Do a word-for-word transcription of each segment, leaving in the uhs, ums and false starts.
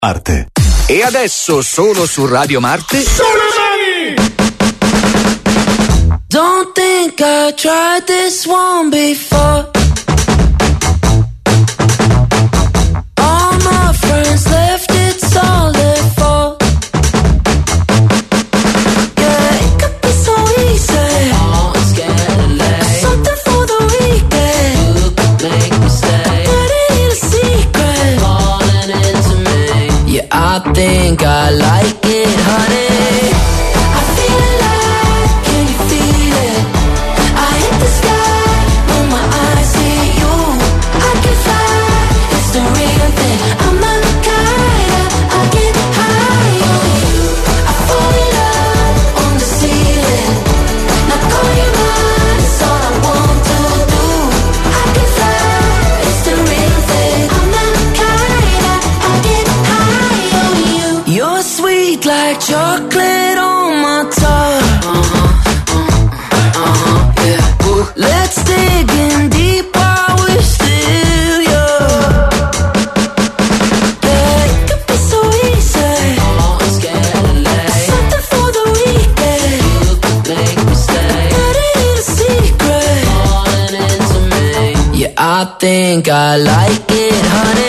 Marte. E adesso solo su Radio Marte. Sole Mani! Don't think I tried this one before. All my friends left, it's all their fault. Yeah, it could be so easy. Oh, I'm scared of late. Something for the weekend. You could make me stay. But it ain't a secret. Falling into me. Yeah, I think I like it, honey. Like chocolate on my tongue. Uh-huh, uh-huh, uh-huh, yeah. Ooh. Let's dig in deep while we're still young. Yeah, it could be so easy. Oh, I'm scared of late. Something for the weekend. You could make me stay. But it ain't a secret. Falling into me. Yeah, I think I like it, honey.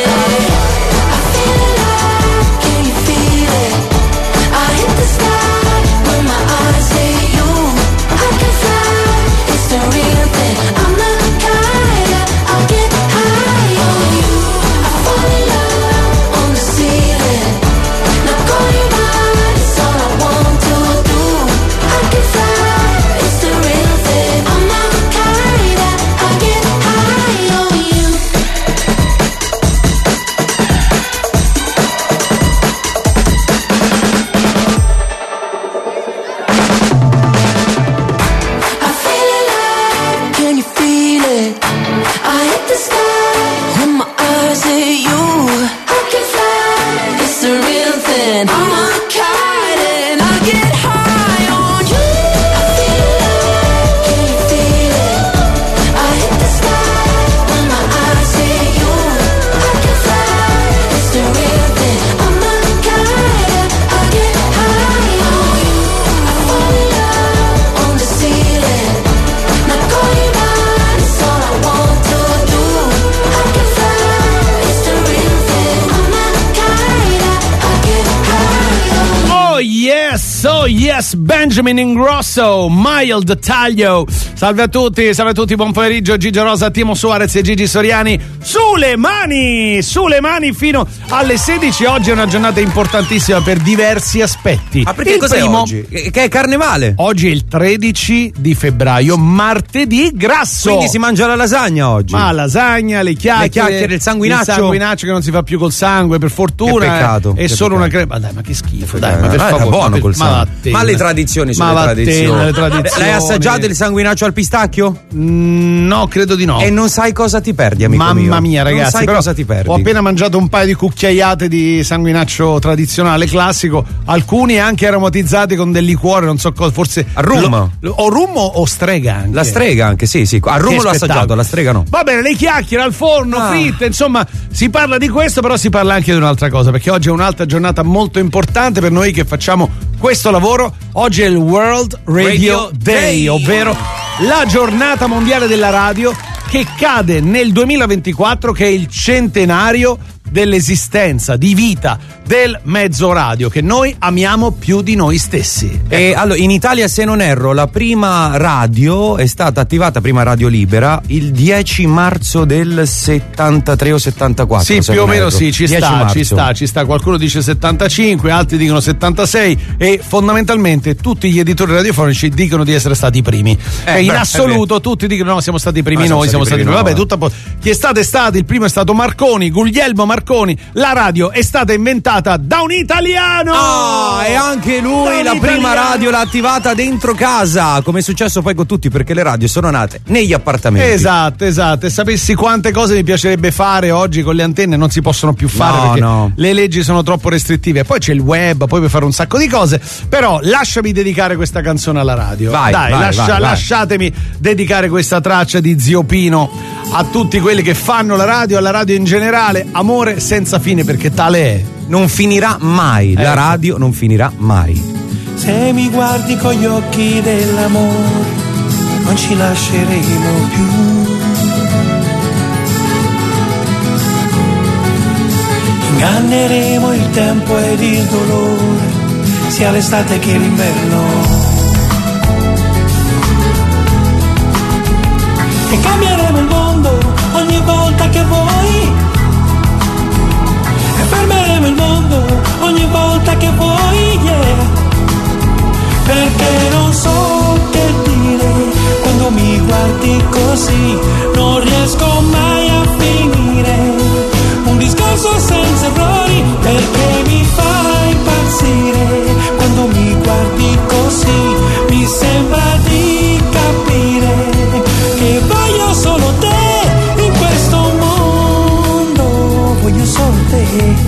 Oh yes, Benjamin Ingrosso, Mild Taglio. Salve a tutti, salve a tutti, buon pomeriggio. Gigio Rosa, Timo Suarez e Gigi Soriani. Sulle mani, sulle mani fino alle sedici. Oggi è una giornata importantissima per diversi aspetti. Ah, perché il cos'è primo, oggi? Che è carnevale. Oggi è il tredici di febbraio, martedì grasso. Quindi si mangia la lasagna oggi. Ma lasagna, le chiacchiere, le chiacchiere, il sanguinaccio. Il sanguinaccio che non si fa più col sangue, per fortuna. Che peccato. È che solo peccato. una crema. Ma dai, ma che schifo, dai, ma per ah, favore. Era buono ma col per, sangue. Ma, ma le tradizioni sono ma le tradizioni. le tradizioni. L'hai assaggiato il sanguinaccio al pistacchio? Mm, no, credo di no. E non sai cosa ti perdi, amico Mamma mio. Mamma mia, ragazzi, non sai però cosa ti perdi. Ho appena mangiato un paio di cucchiaiate di sanguinaccio tradizionale classico, alcuni anche aromatizzati con del liquore, non so cosa, forse a rum. Lo, o rum o strega anche. La strega anche, sì, sì. A rum l'ho assaggiato, la strega no. Va bene, le chiacchiere al forno, ah. fritte, insomma, si parla di questo, però si parla anche di un'altra cosa, perché oggi è un'altra giornata molto importante per noi che facciamo questo lavoro. Oggi è il World Radio, Radio Day, Day, ovvero la giornata mondiale della radio, che cade nel duemilaventiquattro, che è il centenario dell'esistenza di vita del mezzo radio che noi amiamo più di noi stessi. Ecco. E allora, in Italia, se non erro, la prima radio è stata attivata, prima Radio Libera, il dieci marzo del settantatré o settantaquattro. Sì, più o meno sì, ci sta, marzo. ci sta, ci sta. Qualcuno dice settantacinque, altri dicono settantasei e fondamentalmente tutti gli editori radiofonici dicono di essere stati i primi. Eh, e in beh, assoluto tutti dicono no, siamo stati i primi ah, noi, siamo siamo stati stati i primi. primi. Vabbè, tutto a po'. Chi è stato è stato, il primo è stato Marconi, Guglielmo Marconi. La radio è stata inventata da un italiano! Ah, e anche lui la prima radio l'ha attivata dentro casa, come è successo poi con tutti, perché le radio sono nate negli appartamenti. Esatto, esatto. E sapessi quante cose mi piacerebbe fare oggi con le antenne, non si possono più fare no, perché no. le leggi sono troppo restrittive. Poi c'è il web, poi puoi fare un sacco di cose. Però lasciami dedicare questa canzone alla radio. Vai, Dai, vai, lascia, vai, vai. lasciatemi dedicare questa traccia di Zio Pino a tutti quelli che fanno la radio, alla radio in generale. Amore amore senza fine, perché tale è. Non finirà mai, la Ecco. radio non finirà mai. Se mi guardi con gli occhi dell'amore, non ci lasceremo più. Inganneremo il tempo ed il dolore, sia l'estate che l'inverno. E cambieremo il mondo ogni volta che vuoi. E fermeremo il mondo ogni volta che vuoi, yeah. Perché non so che dire quando mi guardi così, non riesco mai a finire un discorso senza errori, perché mi fai impazzire quando mi guardi così, mi sembra di capire che voglio solo te in questo mondo, voglio solo te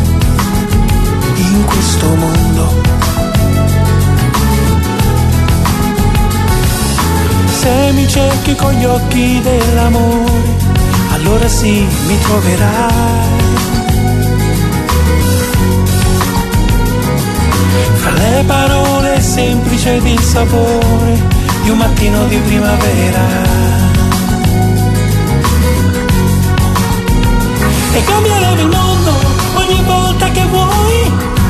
in questo mondo. Se mi cerchi con gli occhi dell'amore, allora sì, mi troverai. Fra le parole semplici ed il sapore di un mattino di primavera. E cambieremo il mondo ogni volta che vuoi.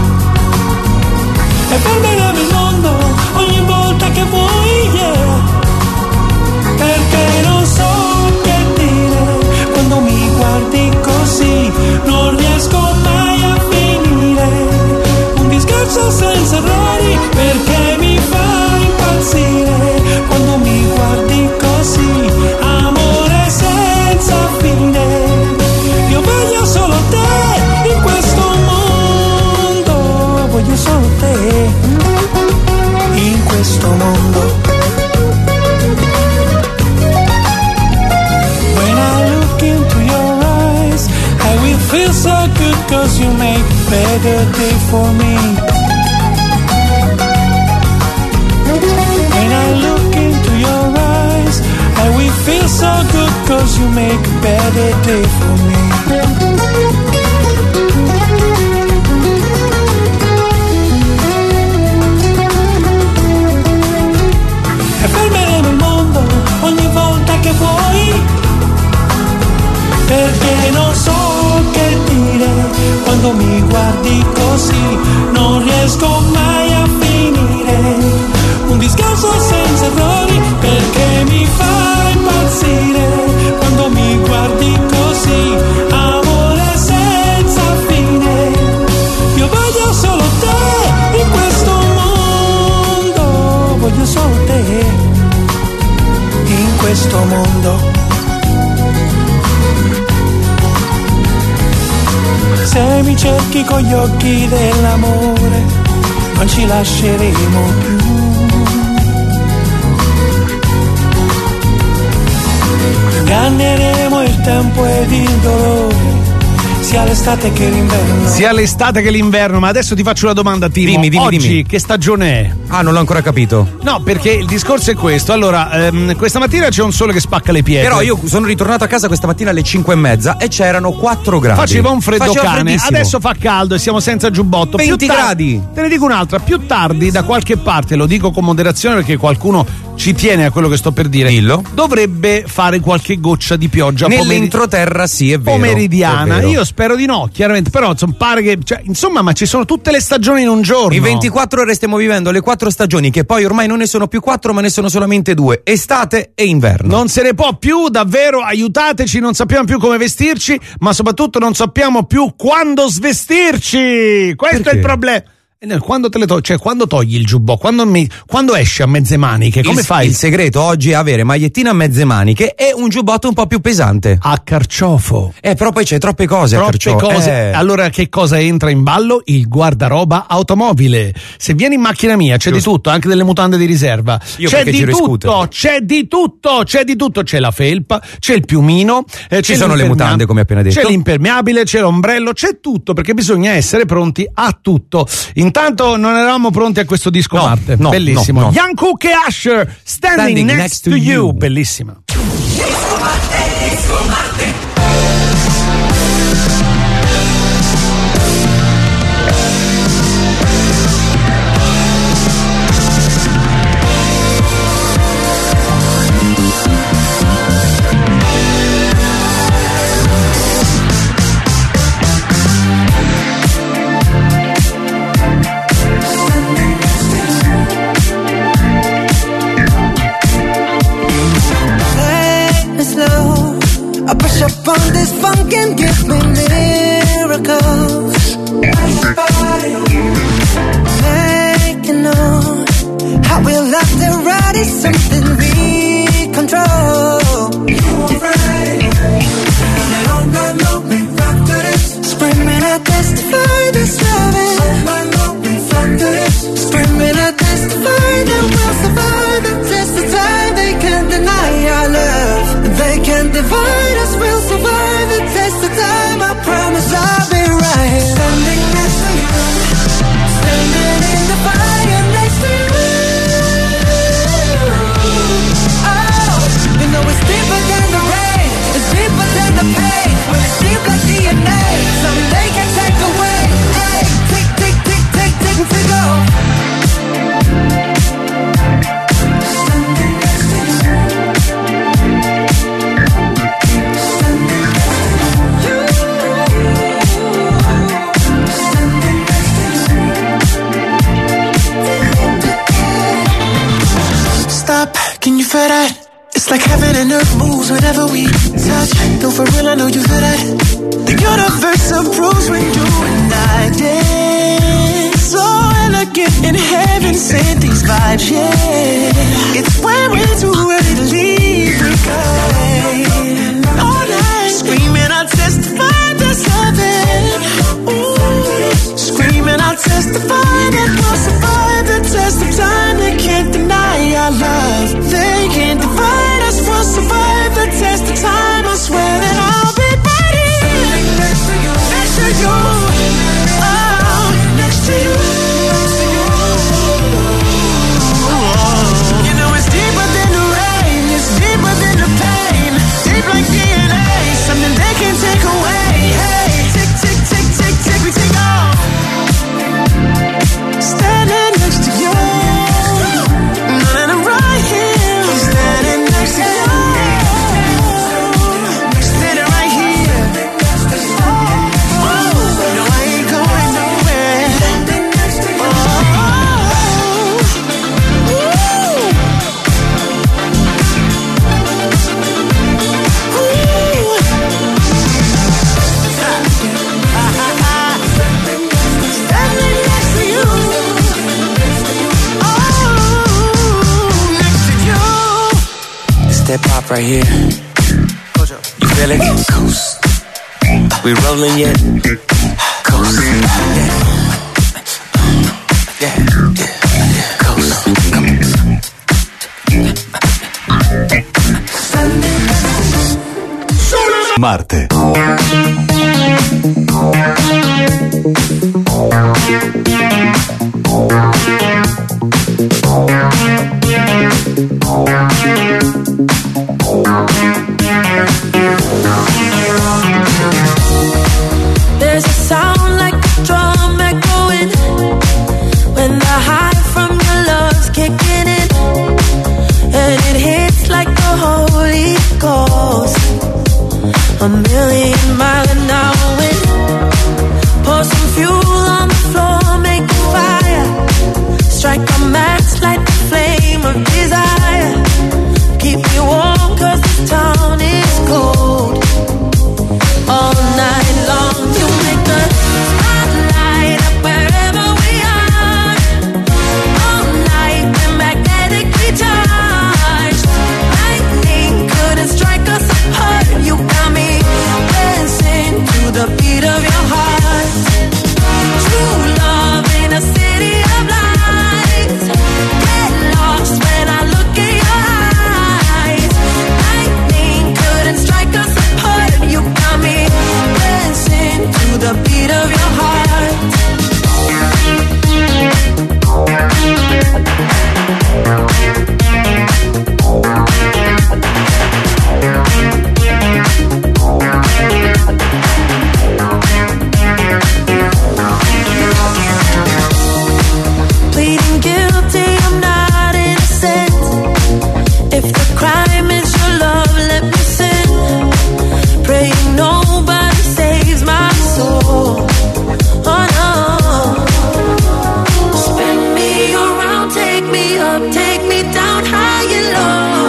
E fermeremo il mondo ogni volta che vuoi, yeah. Perché non so che dire quando mi guardi così, non riesco mai a finire un discorso senza errori, perché mi fa impazzire quando mi guardi così, amore senza fine. Io voglio solo te in questo mondo, voglio solo te in questo mondo. Feel so good cause you make a better day for me. When I look into your eyes, I will feel so good cause you make a better day for me. E fermeremo il mondo ogni volta che vuoi, perché non so che dire quando mi guardi così, non riesco mai a finire un discorso senza errori, perché mi fa impazzire quando mi guardi così, amore senza fine. Io voglio solo te in questo mondo, voglio solo te in questo mondo. Se mi cerchi con gli occhi dell'amore, non ci lasceremo più. Inganneremo il tempo ed il dolore, sia l'estate che l'inverno. Sia l'estate che l'inverno, ma adesso ti faccio una domanda, Timo. Dimmi, dimmi, Oggi dimmi. che stagione è? Ah, non l'ho ancora capito. No, perché il discorso è questo. Allora, ehm, questa mattina c'è un sole che spacca le pietre. Però io sono ritornato a casa questa mattina alle cinque e mezza e c'erano quattro gradi. Faceva un freddo Faceva cane, freddissimo. adesso fa caldo e siamo senza giubbotto. Più venti tar- gradi. Te ne dico un'altra, più tardi da qualche parte, lo dico con moderazione perché qualcuno ci tiene a quello che sto per dire. Dillo. Dovrebbe fare qualche goccia di pioggia pomeri- Nell'entroterra sì, è vero. pomeridiana. è vero. Io spero di no, chiaramente, però insomma pare che, cioè, insomma, ma ci sono tutte le stagioni in un giorno. In ventiquattro ore stiamo vivendo le quattro stagioni, che poi ormai non ne sono più quattro, ma ne sono solamente due: estate e inverno. Non se ne può più, davvero, aiutateci, non sappiamo più come vestirci, ma soprattutto non sappiamo più quando svestirci. Questo Perché? è il problema. E nel- Quando te le togli, cioè quando togli il giubbotto, quando, mi- quando esci a mezze maniche, come il, fai? Il segreto oggi è avere magliettina a mezze maniche e un giubbotto un po' più pesante. A carciofo. Eh, però poi c'è troppe cose. a Troppe carciofo. cose. Eh. Allora che cosa entra in ballo? Il guardaroba automobile. Se vieni in macchina mia c'è Giusto. di tutto, anche delle mutande di riserva. Io c'è perché di giro in tutto, scooter. c'è di tutto, c'è di tutto. C'è la felpa, c'è il piumino, eh, Ci c'è sono le l'impermea- mutande, come appena detto. C'è l'impermeabile, c'è l'ombrello, c'è tutto, perché bisogna essere pronti a tutto. Intanto non eravamo pronti a questo disco No, Marte. no, Bellissimo. no, no. Young Cook e Usher, Standing, Standing next, Next to, to you. You. Bellissima. feel that? It's like heaven and earth moves whenever we touch. No, for real, I know you feel that. The universe approves when you and I dance. So elegant in heaven, sent these vibes, yeah. It's when we're too early to leave, we go all night, screaming, I'll testify that's heaven. Ooh, screaming, I'll testify that we'll survive the test of time. They can't deny our love. They can't divide us. We'll survive the test of time. I swear that I'll be right here next to you, next to you, oh, next to you. You know it's deeper than the rain, it's deeper than the pain, deep like D N A, something they can't take away. Hey, tick, tick, tick, tick, tick, we take off. Standing next to you, and I'm right here, standing next to you, standing right here. Oh, no, I ain't going nowhere. Standing next to you. Oh, next to you. It's that pop right here. You feel it? Coast. We rolling yet? Coast. Yeah. Yeah. Yeah. Coast. Marte. There's a sound like a drum echoing when the high from your love's kicking in, and it hits like the Holy Ghost. A million mile an hour wind. Pour some fuel on the floor, make a fire. Strike a match, light the flame of desire. Keep me warm 'cause the town is cold. All night long you make the spotlight up wherever we are. All night we're magnetically charged. Lightning couldn't strike us apart. You got me dancing to the beat of your heart. True love in a city of lights. Get lost when I look in your eyes. Lightning couldn't strike us apart. You got me dancing to the beat of your heart. Pleading guilty, I'm not innocent. If the crime is your love, let me sin. Praying nobody saves my soul. Oh no. Spin me around, take me up, take me down high and low.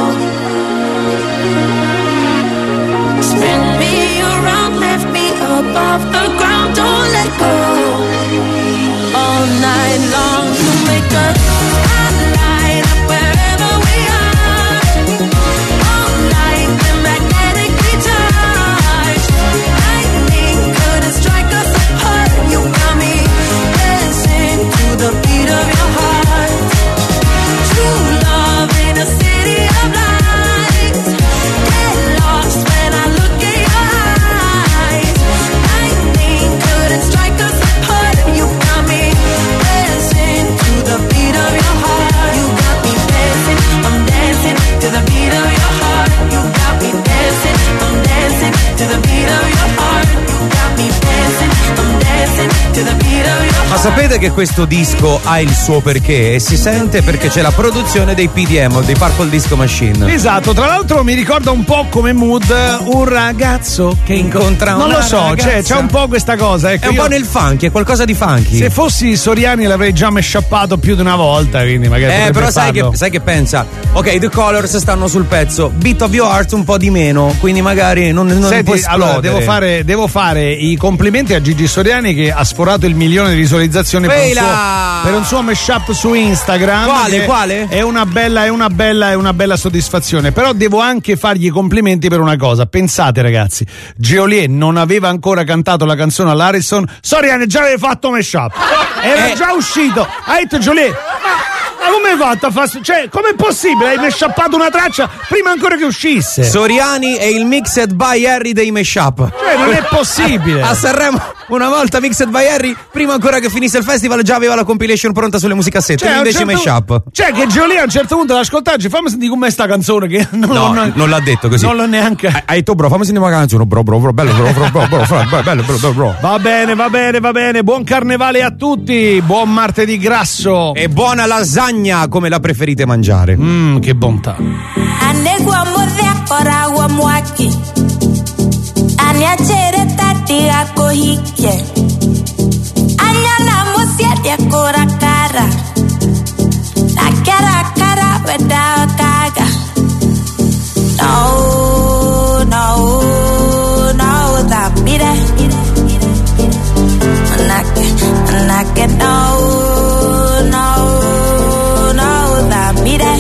Spin me around, lift me up off the ground, don't let go. All night long you make a spotlight up wherever we are. All night we're magnetically charged. Lightning couldn't strike us apart. You got me dancing to the beat of your heart. True love in a city of lights. Get lost when I look in your eyes. Lightning couldn't strike us apart. You got me dancing to the beat of your Ma sapete che questo disco ha il suo perché? E si sente perché c'è la produzione dei P D M, dei Purple Disco Machine. Esatto, tra l'altro mi ricorda un po' come mood un ragazzo che incontra una Non lo so, ragazza. C'è, c'è un po' questa cosa. Ecco, è un io, po' nel funky, è qualcosa di funky. se fossi Soriani l'avrei già meshappato più di una volta, quindi magari Eh, potrebbe però sai farlo. che, sai che pensa? Ok, The Colors stanno sul pezzo, Beat of Your Heart un po' di meno, quindi magari non, non Senti, può esplodere. allora devo fare, devo fare i complimenti a Gigi Soriani che ha sforato il milione di visualizzazioni per un, Eila! suo, per un suo mashup su Instagram. Quale, che quale? È una bella, è una bella, è una bella soddisfazione. Però devo anche fargli i complimenti per una cosa. Pensate, ragazzi, Geolier non aveva ancora cantato la canzone all'Harrison, Soriani già aveva fatto mashup. Era Eh. già uscito. Ha detto Geolier, ma Ma come hai fatto a fare? Cioè, com'è possibile? Hai meshappato una traccia prima ancora che uscisse. Soriani e il Mixed by Harry dei mashup. Cioè, non è possibile. A Sanremo una volta Mixed by Harry, prima ancora che finisse il festival già aveva la compilation pronta sulle musicassette, Cioè, a un invece certo- mashup. Cioè, che Geolier a un certo punto l'ascoltaggio, fammi sentire com'è sta canzone che non, No, l'ho- non l'ha detto così. Non l'ho neanche. Hai detto bro, fammi sentire una canzone, bro, bro, bro, bello, bro, bro, bro, bro, bro, bello, bro, bro, bro. Va bene, va bene, va bene. Buon carnevale a tutti. Buon martedì grasso. E buona lasagna come la preferite mangiare. Mmm, che bontà. Anegua mordea koragua mwaki Anya chere tati ako hike Anya na musiadia kora kara La kara kara weda kaga No, no, no, da mire Anake, anake, no, no, no, da mire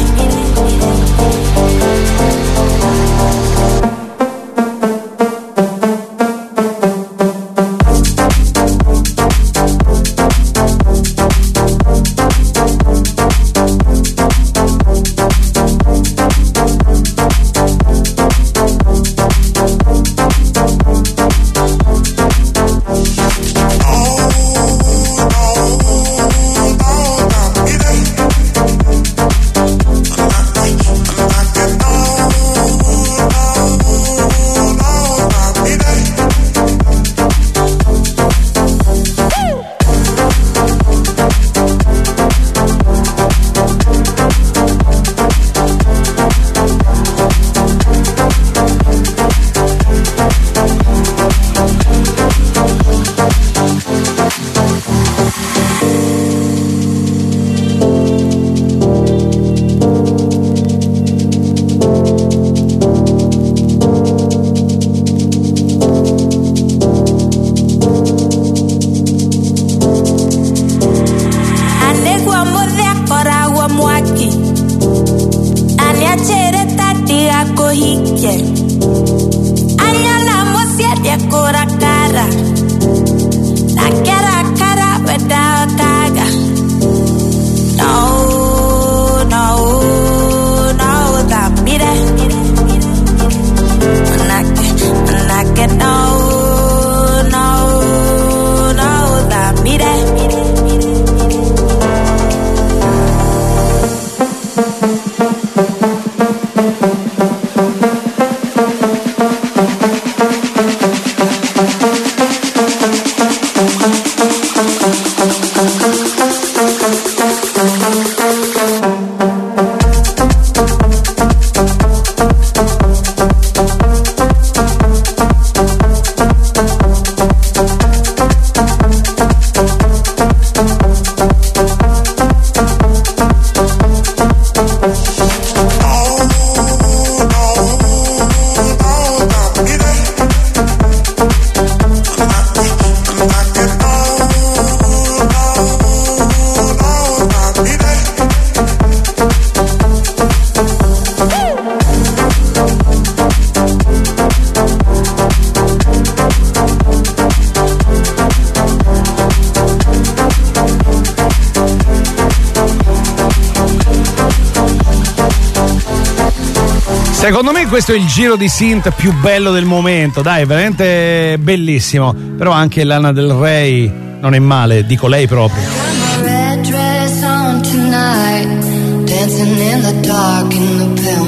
Secondo me questo è il giro di synth più bello del momento, dai, veramente bellissimo. Però anche Lana Del Rey non è male, dico lei proprio. Red dress on tonight, dancing in the dark in the pale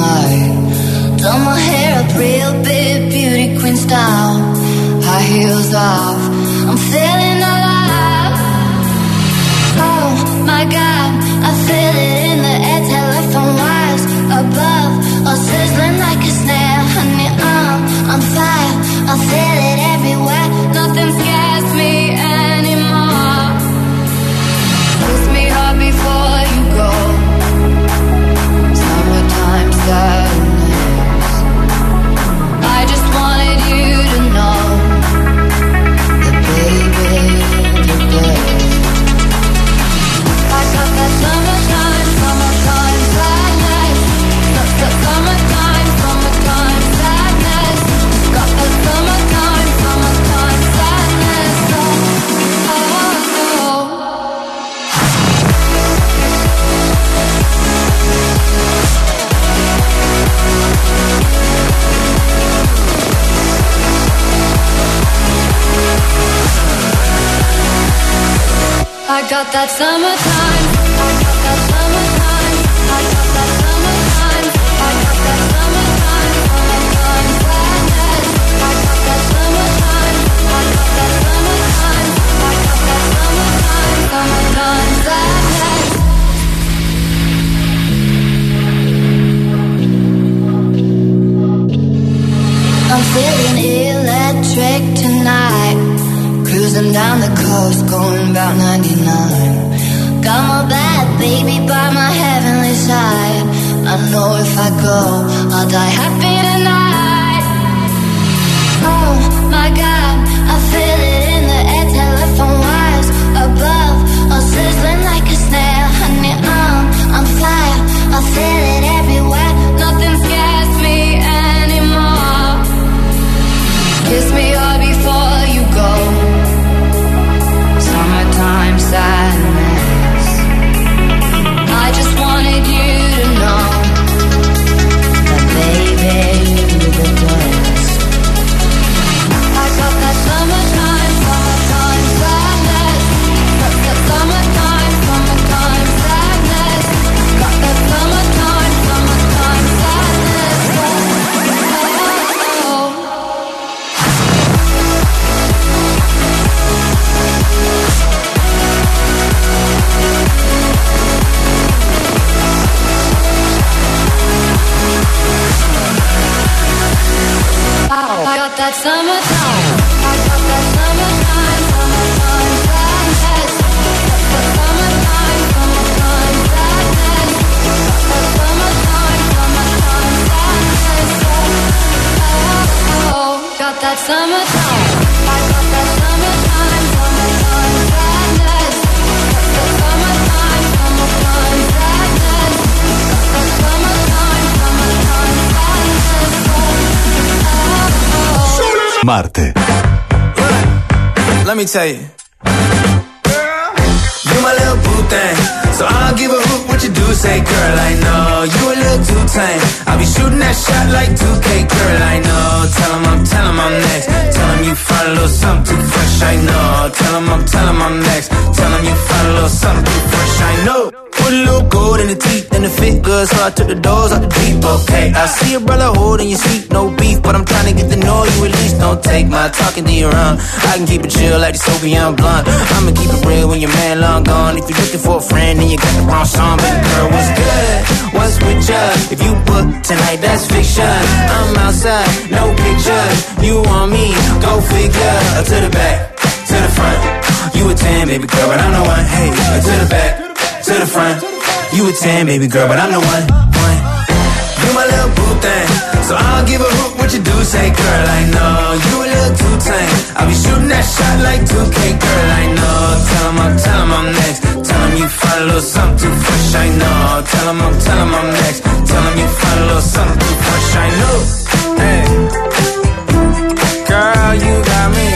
moonlight. Done my hair up real big, beauty queen style, high heels off. I'm feeling alive. I got that summertime. I got that summertime. I got that summertime. I got that summertime. Summertime sadness. I got that summertime. I got that summertime. I got that summertime. Summertime sadness. I'm feeling electric tonight. Cruising down the coast, going about ninety-nine. Got my bad baby by my heavenly side. I know if I go, I'll die happy tonight. Oh my God, I feel it in the air, telephone wires above, all sizzling like a snail. Honey, I'm on fire, I feel it everywhere. Nothing scares me anymore. Kiss me all before you go. Summertime sadness. I just wanted you to know that baby you're the best. I got that summertime, summertime sadness. Got that summertime, summertime sadness. Got that summertime, summertime sadness. Oh, oh, oh. I got that summertime. I got that summertime, summertime sadness. Got that summertime, summertime sadness. Got that summertime, summertime sadness. Oh, oh, got that summertime. I got that summertime, summertime sadness. Got that summertime, summertime sadness. Got that summertime, summertime sadness. Marte. Let me tell you. You my little boo thing, so I don't give a hoot what you do. Say, girl, I know you a little too tame. I'll be shooting that shot like two K, girl, I know. Tell him I'm, tell him I'm next. Tell him you find a little something too fresh, I know. Tell him I'm, tell him I'm next. Tell him you find a little something too fresh, I know. Put a little gold in the teeth and the fit good, so I took the doors out the deep, okay. I see a brother holding your seat, no beef, but I'm trying to get to know you at least. Don't take my talking to your own. I can keep it chill like the Soviet blunt. I'ma keep it real when your man long gone. If you're looking for a friend and you got the wrong song, baby girl, what's good? What's with ya? If you book tonight, that's fiction. I'm outside, no pictures. You want me? Go figure. To the back, to the front. You a ten, baby girl, but I'm the one. Hey, to the back, to the front. You a ten, baby girl, but I'm the one. One. You my little boo thing, so I don't give a hoot what you do. Say, girl, I know you a little too tame. I'll be shooting that shot like two K, girl, I know. Tell him I'm, tell him I'm next. Tell him you find a little something too fresh, I know. Tell him I'm, tell him I'm next. Tell him you find a little something too fresh, I know. Hey, girl, you got me.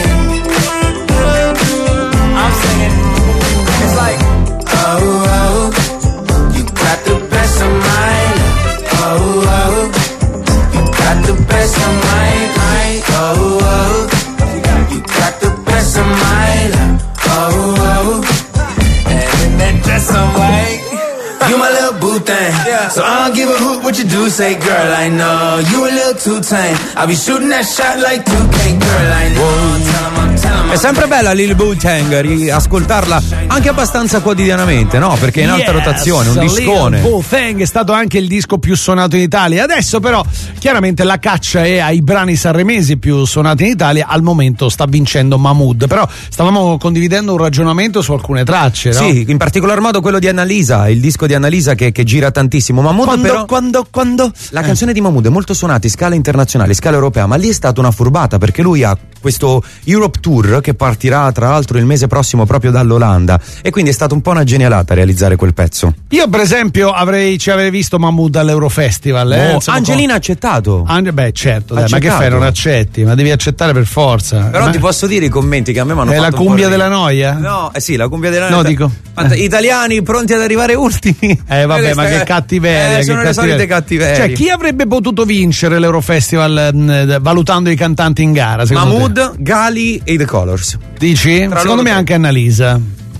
I'm singing. It's like, oh, oh, you got the best of mine. Oh, oh, you got the best of mine. Oh, oh, you got the best of mine. Oh, oh, and that dress on white. You my little boo thing, yeah. So I don't give a hoot what you do. Say, girl, I know you a little too tame. I'll be shooting that shot like two K, girl, I know. Tell him I'm, tell him I'm. È sempre bella Lil Boo Tang, ascoltarla anche abbastanza quotidianamente, no? Perché è in alta yes, rotazione, un discone. Lil Boo Tang è stato anche il disco più suonato in Italia. Adesso però chiaramente la caccia è ai brani sanremesi più suonati in Italia. Al momento sta vincendo Mahmood, però stavamo condividendo un ragionamento su alcune tracce, no? Sì, in particolar modo quello di Annalisa, il disco di Annalisa che, che gira tantissimo. Mahmood quando, però quando, quando? La eh. canzone di Mahmood è molto suonata in scala internazionale, in scala europea, ma lì è stata una furbata perché lui ha questo Europe Tour che partirà tra l'altro il mese prossimo proprio dall'Olanda e quindi è stata un po' una genialata realizzare quel pezzo. Io per esempio avrei ci avrei visto Mahmood all'Eurofestival, eh? Oh, Insomma, Angelina ha accettato. Ange, beh certo, dai, ma accettato. che fai, non accetti, ma devi accettare per forza. Però ma... ti posso dire i commenti che a me mi hanno è fatto la un po' cumbia ridere. della noia? No, eh sì, la cumbia della noia. No, dico. Fanta- Italiani pronti ad arrivare ultimi. Eh vabbè, ma che cattiveria, eh, che sono le solite cattiverie. Cioè, chi avrebbe potuto vincere l'Eurofestival mh, valutando i cantanti in gara? Mahmood, Gali e The Colors. Dici? Tra Secondo me tre. anche Annalisa.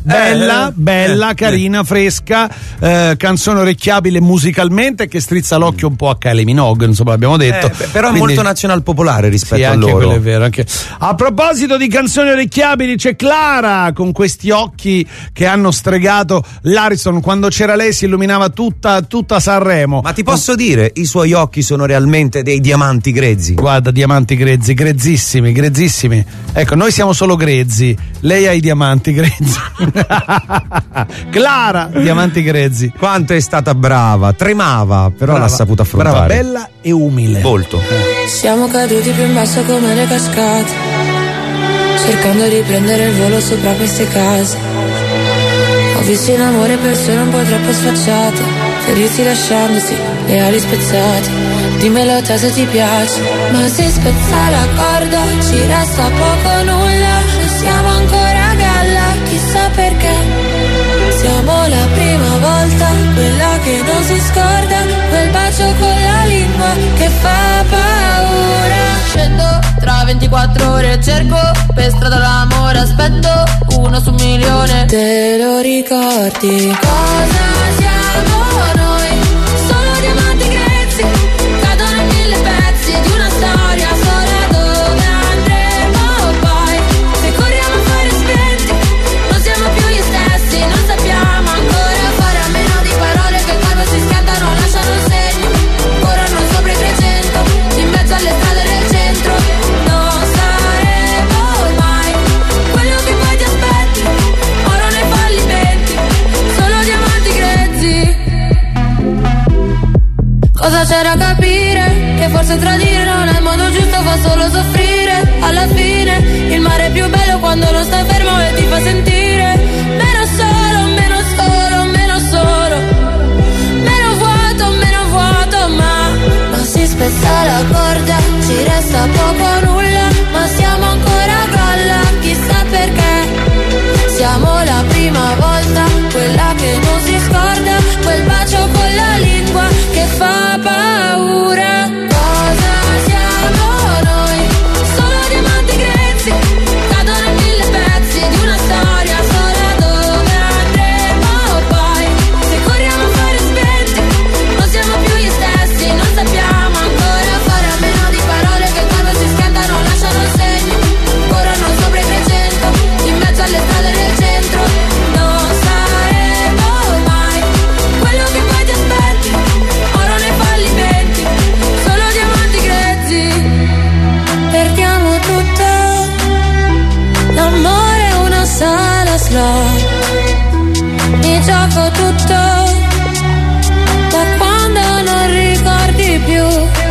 bella, Eh, bella, eh, carina, fresca, eh, canzone orecchiabile musicalmente che strizza l'occhio un po' a Kylie Minogue, insomma, l'abbiamo detto. Eh, beh, però è Quindi- molto nazional popolare rispetto Sì, a anche loro. quello è vero. Anche... A proposito di canzoni orecchiabili, c'è Clara con questi occhi che hanno stregato l'Harrison. Quando c'era lei si illuminava tutta, tutta Sanremo. Ma ti posso dire, i suoi occhi sono realmente dei diamanti grezzi. Guarda, diamanti grezzi, grezzissimi, grezzissimi. Ecco, noi siamo solo grezzi, lei ha i diamanti grezzi. Clara, diamanti grezzi. Quanto è stata brava, tremava, però Brava, l'ha saputa affrontare. Brava, bella e umile. Molto. Siamo caduti più in basso come le cascate, cercando di prendere il volo sopra queste case. Ho visto in amore persone un po' troppo sfacciate, ferirsi lasciandosi le ali spezzate. Dimmelo te se ti piace. Ma se spezza la corda ci resta poco o nulla, e siamo ancora a galla, chissà perché. Siamo la prima volta, quella che non si scorda, quel bacio con la lingua che fa paura. Scendo tra ventiquattro ore, cerco per strada l'amore, aspetto uno su un milione. Te lo ricordi? Cosa siamo noi? Solo diamanti grezzi, cadono in mille pezzi di una storia sola. Dove andremo poi? Se corriamo a fare spenti, non siamo più gli stessi, non sappiamo ancora fare a meno di parole che quando si schiantano lasciano segni. Corrono sopra i trecento, in mezzo alle strade del centro. Non saremo mai quello che poi ti aspetti, oro nei fallimenti, solo diamanti grezzi. Cosa c'è da capire? Che forse tradire non è il modo giusto, fa solo soffrire. Alla fine il mare è più bello quando non sta fermo e ti fa sentire meno solo, meno solo, meno solo, meno vuoto, meno vuoto. Ma, ma si spezza la corda, ci resta poco o nulla, ma siamo ancora a galla, chissà perché. Siamo la prima volta, quella che non si scorda, quel bacio con la lingua che fa paura. Cosa siamo noi? Solo diamanti grezzi, cadono in mille pezzi di una storia sola. Dove andremo poi? Se corriamo a fare spenti, non siamo più gli stessi, non sappiamo ancora fare a meno di parole che quando si schiantano lasciano segni. Corrono sopra i trecento, in mezzo alle strade del centro. Non saremo mai quello che poi ti aspetti, oro nei fallimenti, solo diamanti grezzi. Perdiamo tutto, l'amore è una sala slot, mi gioco tutto, da quando non ricordi più.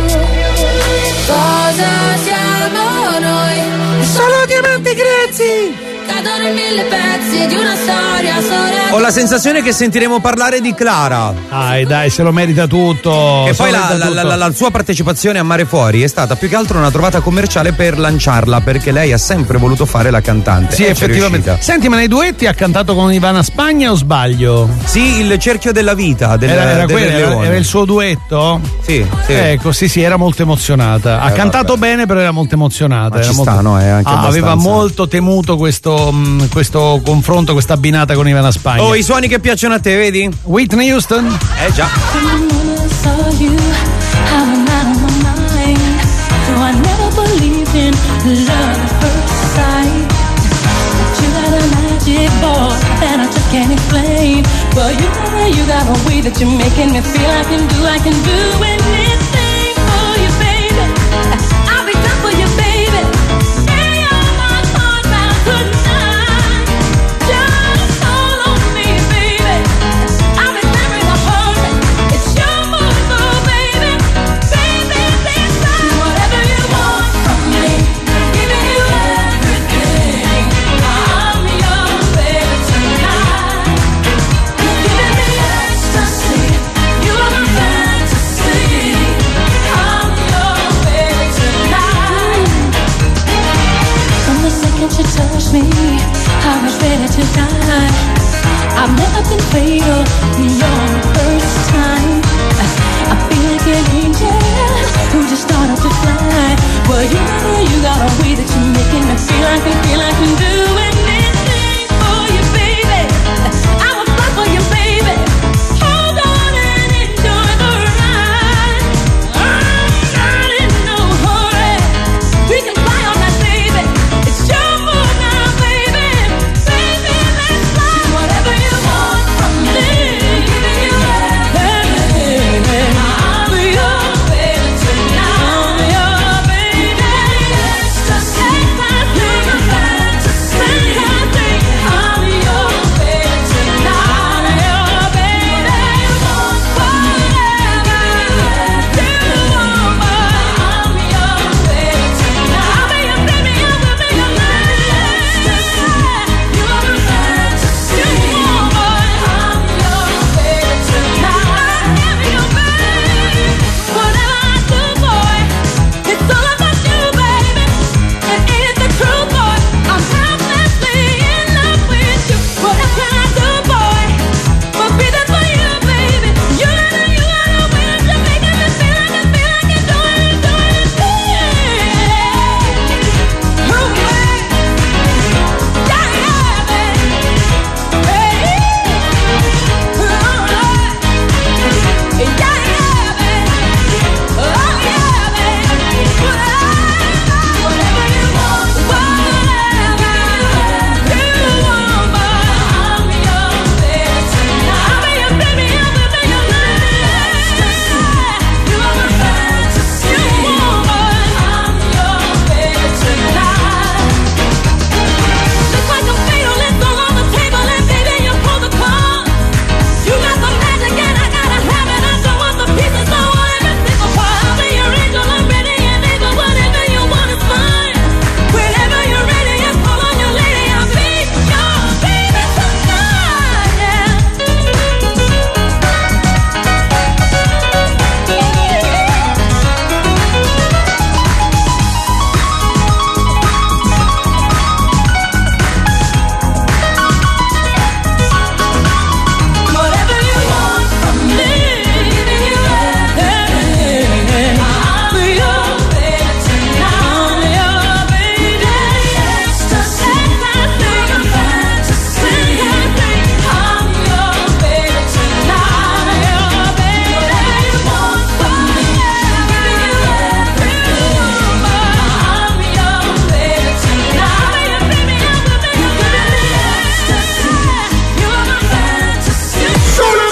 Cosa siamo noi? Solo diamanti grezzi, cadono in mille pezzi di una storia sola. Ho la sensazione che sentiremo parlare di Clara. Dai, dai, se lo merita tutto. E se poi lo la, merita la- tutto. la- la sua partecipazione a Mare Fuori è stata più che altro una trovata commerciale per lanciarla, perché lei ha sempre voluto fare la cantante. Sì, E c'è effettivamente. riuscita. Senti, ma nei duetti ha cantato con Ivana Spagna o sbaglio? Sì, il cerchio della vita del, Era, era del quello, Re era, Leone. era il suo duetto? Sì, sì. Ecco, sì, sì, era molto emozionata. Ha Eh, cantato vabbè. bene, però era molto emozionata. Ma era ci molto... sta, no? È anche Ah, aveva abbastanza. molto temuto questo, mh, questo confronto, questa abbinata con Ivana Spagna. Oh, i suoni che piacciono a te, vedi? Whitney Houston? Eh già. saw you, how I'm out of my mind. No, I never believed in love at first sight. But you got a magic ball that I just can't explain. But you got, you got a way that you're making me feel I can do, I can do anything for you, baby. I'll be done for you, baby. Stay on my heart now tonight. Just hold on me, baby. I'll be there in a hurry. It's your move, oh, baby. Baby, this time. Whatever you want from me, giving you everything. I'm your baby tonight. You're giving me ecstasy. You are my fantasy. I'm your baby tonight. From the second you touched me, I was ready to die. I've never been fatal, you're the first time. I feel like an angel who just started to fly. Well, you know you got a way that you're making me feel like I feel I can do anything for you, baby.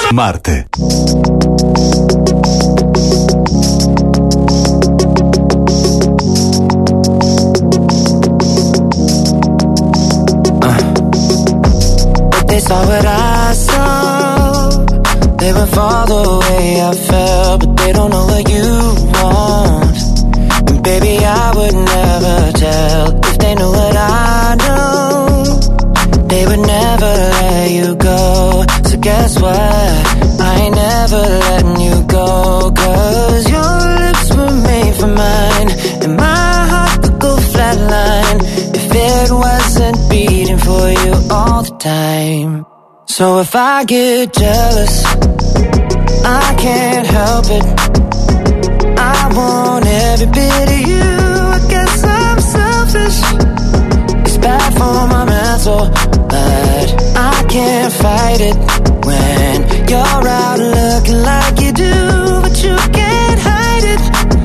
Marte. They saw what I saw. They would fall the way I felt, but they don't know what you want. And baby, I would never tell if they knew what I know. They would never let you go. So guess what? I ain't never letting you go. Cause your lips were made for mine, and my heart would go flatline if it wasn't beating for you all the time. So if I get jealous, I can't help it. I want every bit of you. I guess I'm selfish. It's bad for my mental, but I can't fight it when you're out looking like you do. But you can't hide it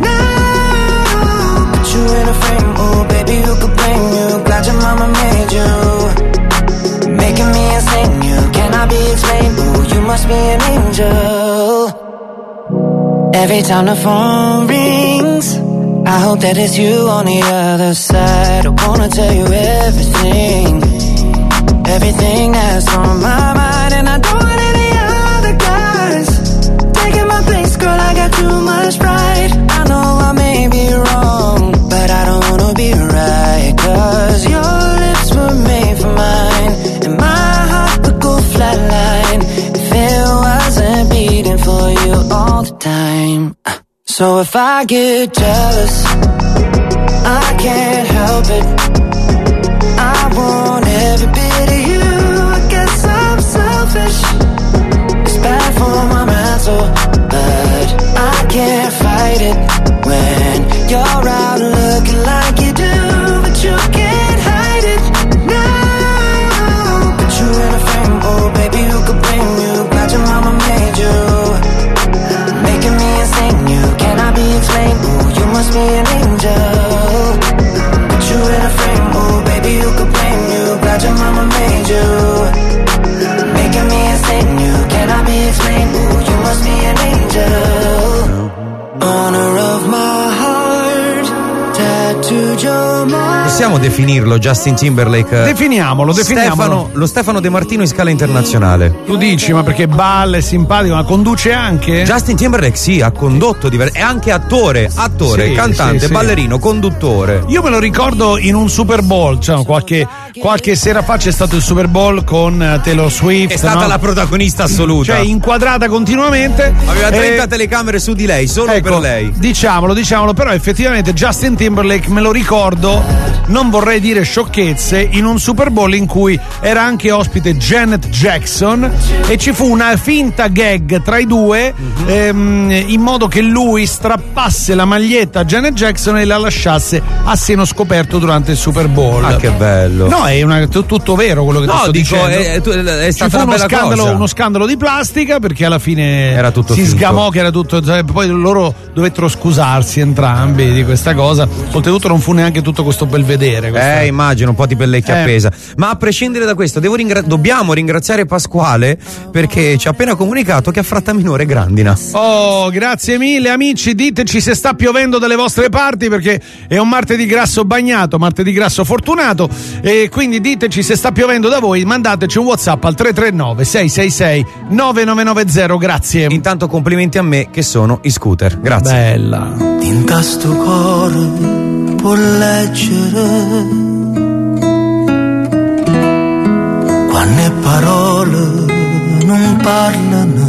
now. Put you in a frame, oh baby, who could blame you? Glad your mama made you, making me insane. You cannot be explained. Ooh, you must be an angel. Every time the phone rings, I hope that it's you on the other side. I wanna tell you everything, everything that's on my mind. And I don't want any other guys taking my place, girl, I got too much pride. I know I may be wrong, but I don't wanna be right. Cause your lips were made for mine, and my heart would go flatline if it wasn't beating for you all the time. So if I get jealous, I can't help it. I want every bit of you. I guess I'm selfish. It's bad for my mental, but I can't fight it when you're out looking like you do. But you can't hide it now. Put you in a frame, oh baby, who could blame you? Glad your mama made you, making me insane. You cannot be explained. Ooh, you must be an angel. Put you in a frame, oh baby, who could blame you? Glad your mama made you, making me insane. You cannot be explained. Ooh, you must be an angel. Honor of my heart, tattooed your mind. Possiamo definirlo Justin Timberlake? Definiamolo, definiamolo. Stefano, lo Stefano De Martino in scala internazionale. Tu dici, ma perché balla, è simpatico, ma conduce anche? Justin Timberlake sì, ha condotto diversi, è anche attore, attore, Sì, cantante, sì, sì. ballerino, conduttore. Io me lo ricordo in un Super Bowl, cioè qualche, qualche sera fa c'è stato il Super Bowl con Taylor Swift. È stata no? la protagonista assoluta. Cioè inquadrata continuamente. Aveva trenta Eh, telecamere su di lei, solo ecco, per lei. Diciamolo, diciamolo, però effettivamente Justin Timberlake me lo ricordo, non vorrei dire sciocchezze, in un Super Bowl in cui era anche ospite Janet Jackson e ci fu una finta gag tra i due, mm-hmm. ehm, in modo che lui strappasse la maglietta a Janet Jackson e la lasciasse a seno scoperto durante il Super Bowl. Ah, che bello. No, è una, t- tutto vero quello che No, ti sto dico, dicendo. è, è, è Ci stata fu una uno bella scandalo, cosa. uno scandalo di plastica perché alla fine Era tutto si finto. sgamò che era tutto, poi loro dovettero scusarsi entrambi di questa cosa. Oltretutto non fu neanche tutto questo belvedere. Questa... Eh, immagino, un po' di pellecchia Eh. appesa. Ma a prescindere da questo, devo ringra- dobbiamo ringraziare Pasquale perché ci ha appena comunicato che a Frattaminore grandina. Oh, grazie mille amici, diteci se sta piovendo dalle vostre parti perché è un martedì grasso bagnato, martedì grasso fortunato, e quindi diteci se sta piovendo da voi, mandateci un WhatsApp al tre tre nove sei sei sei nove nove nove zero, grazie. Intanto complimenti a me che sono i scooter. Grazie. Bella. Tinta sto cuore può leggere quando le parole non parlano,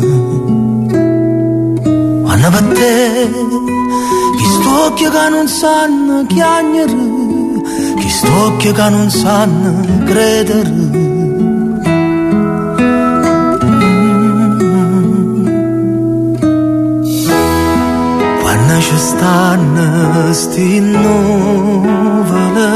quando per te chi sto occhio che non sanno chiagnere, chi sto occhio che non sanno credere. Quando ci stanno sti nuvole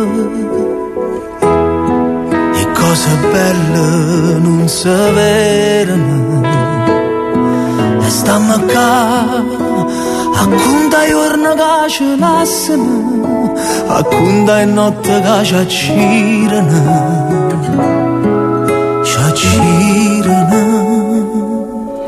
e cose belle non si vedono, e stiamo qua a conta giorno che ci lasciano, a conta notte che ci accirano, ci accirano.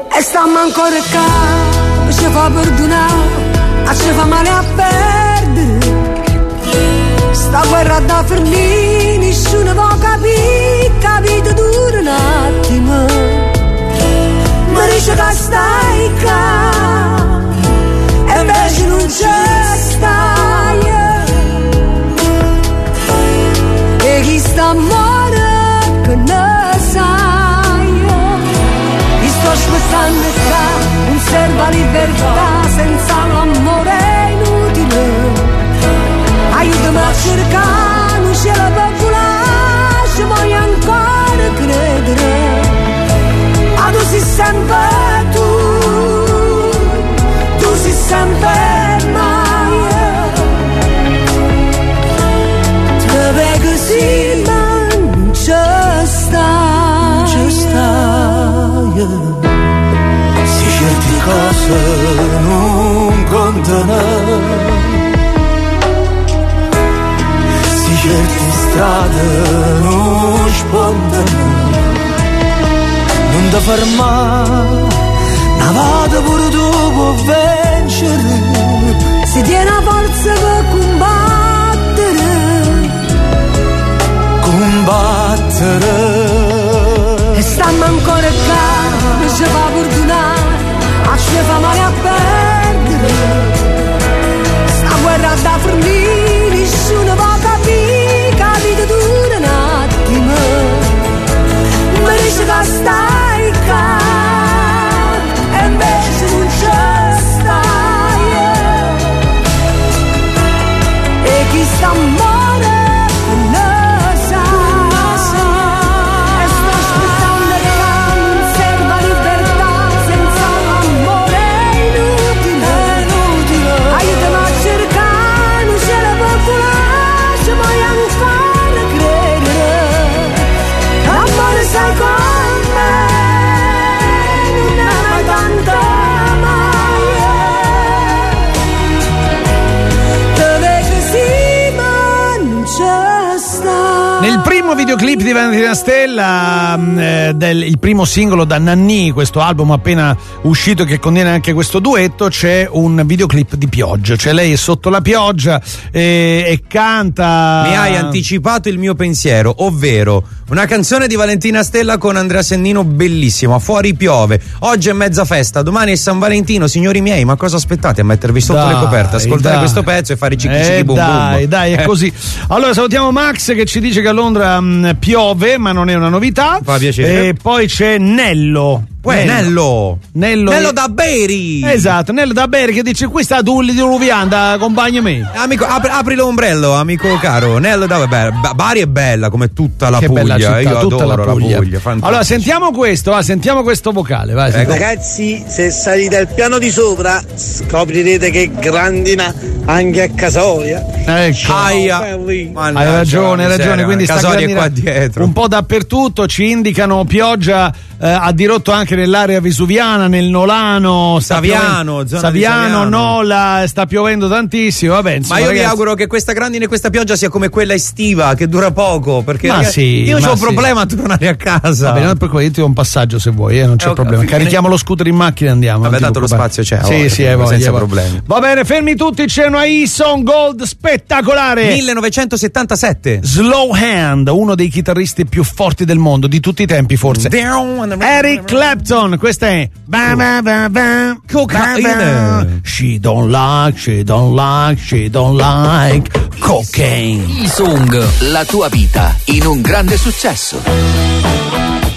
stiamo ancora qua, non ci fa perdonare, a ci fa male a perdere. Sta guerra da fermare, nessuno può capire, capito dura un attimo. Ma dice che stai qua, e invece non c'è stai. E chi sta a morire che ne sai. Mi sto aspettando qua, non serve libertà, senza l'amore è inutile. Aiutami a cercare un cielo popolare, ci voglio ancora credere. Ma tu sei sempre tu, tu sei sempre mai. Dove così ma non c'è stai, c'è stai. Se certe cose non contano, certe strade non spuntano, non ti fermare, una volta pure tu puoi vincere, se tieni la forza per combattere, combattere. E stiamo ancora qua, non ci fa perdonare, a ci fa male a perdere, sta guerra da fornire, nessuno va capire, capito dura un attimo. Ma dice che stai qua, e invece non c'è stai. E chi sta a morire lo sa. E sto aspettando che non serva libertà, senza l'amore è inutile, è inutile. Aiutami a cercare un cielo popolare, ci voglio ancora credere. L'amore sai con me, non è mai tanto mai. Dove così ma non c'è sta. Nel primo videoclip di Valentina Stella, eh, del, il primo singolo da Nannì, questo album appena uscito che contiene anche questo duetto, c'è un videoclip di pioggia, cioè lei è sotto la pioggia e, e canta. Mi hai anticipato il mio pensiero, ovvero una canzone di Valentina Stella con Andrea Sennino bellissima. Fuori piove, oggi è mezza festa, domani è San Valentino, signori miei, ma cosa aspettate a mettervi sotto Dai, le coperte, ascoltare dai. questo pezzo e fare i cicchi Eh, cicchi bum dai, bum. dai, è Eh. così. Allora salutiamo Max che ci dice che a Londra mh, piove, ma non è una novità. Fa piacere. E poi c'è Nello. Uè, Nello. Nello, Nello da Beri. Esatto, Nello da Beri che dice qui sta Tulli di Ruvianda, accompagna me. Amico, apri, apri l'ombrello, amico caro. Nello da Bari. Bari è bella come tutta la Che Puglia. bella città, Io tutta adoro la Puglia. fantastico. Allora sentiamo questo, ah, sentiamo questo vocale, vai. sentiamo. Ragazzi, se salite al piano di sopra scoprirete che grandina anche a Casoria. Ecco. Aia. Hai ragione, hai ragione, quindi sta Casoria è grandina qua dietro. un po' dappertutto, ci indicano pioggia eh, a dirotto anche nell'area vesuviana, nel Nolano, sta Saviano, piovendo- zona di Saviano, Saviano. Nola, sta piovendo tantissimo, vabbè, insomma, Ma io ragazzi, vi auguro che questa grandine e questa pioggia sia come quella estiva, che dura poco. Perché Ma ragazzi, sì, io ma ho un sì. problema a tornare a casa. Vabbè, non per quello, io ti do un passaggio se vuoi, eh, non c'è Eh, ok, problema. fine- Carichiamo lo scooter in macchina e andiamo. Vabbè, non ti tanto lo preoccupare. spazio c'è, Sì, oh, sì, hai voglia, senza hai voglia. problemi. Va bene, fermi tutti, c'è una Eason Gold spettacolare. millenovecentosettantasette. Slow Hand, uno dei chitarristi più forti del mondo, di tutti i tempi forse. Eric Clapton, questa è ba ba ba ba, Cocaine. ba ba. She don't like, she don't like, she don't like cocaine. E-Song, la tua vita in un grande successo.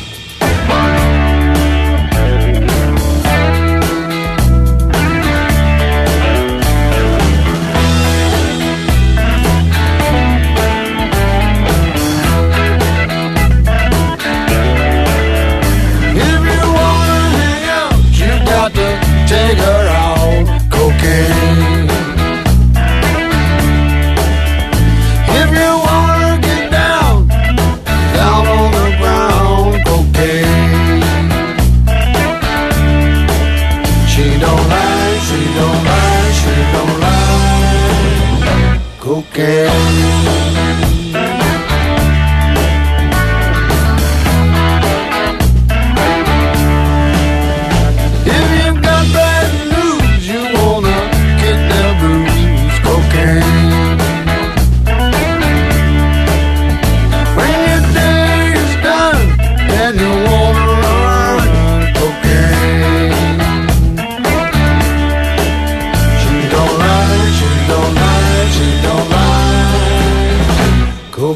If you wanna hang out, you got to take her out. Cocaine. If you wanna get down, down on the ground.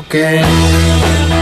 cocaine.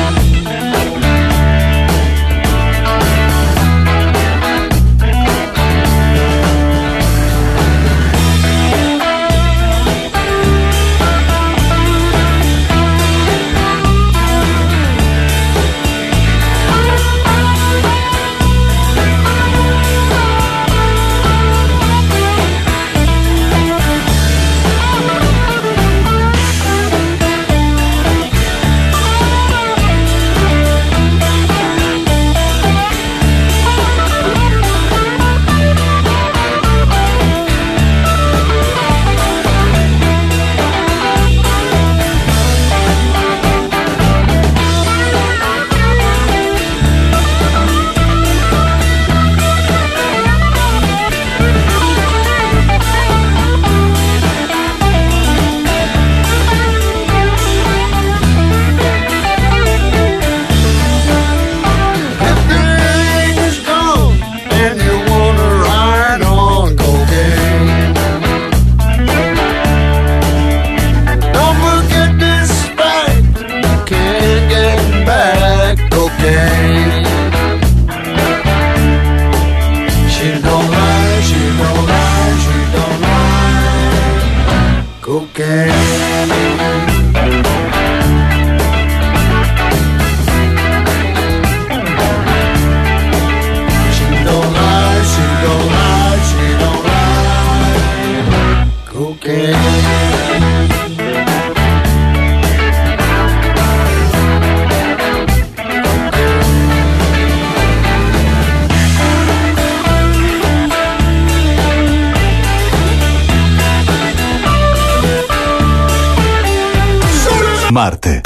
Marte.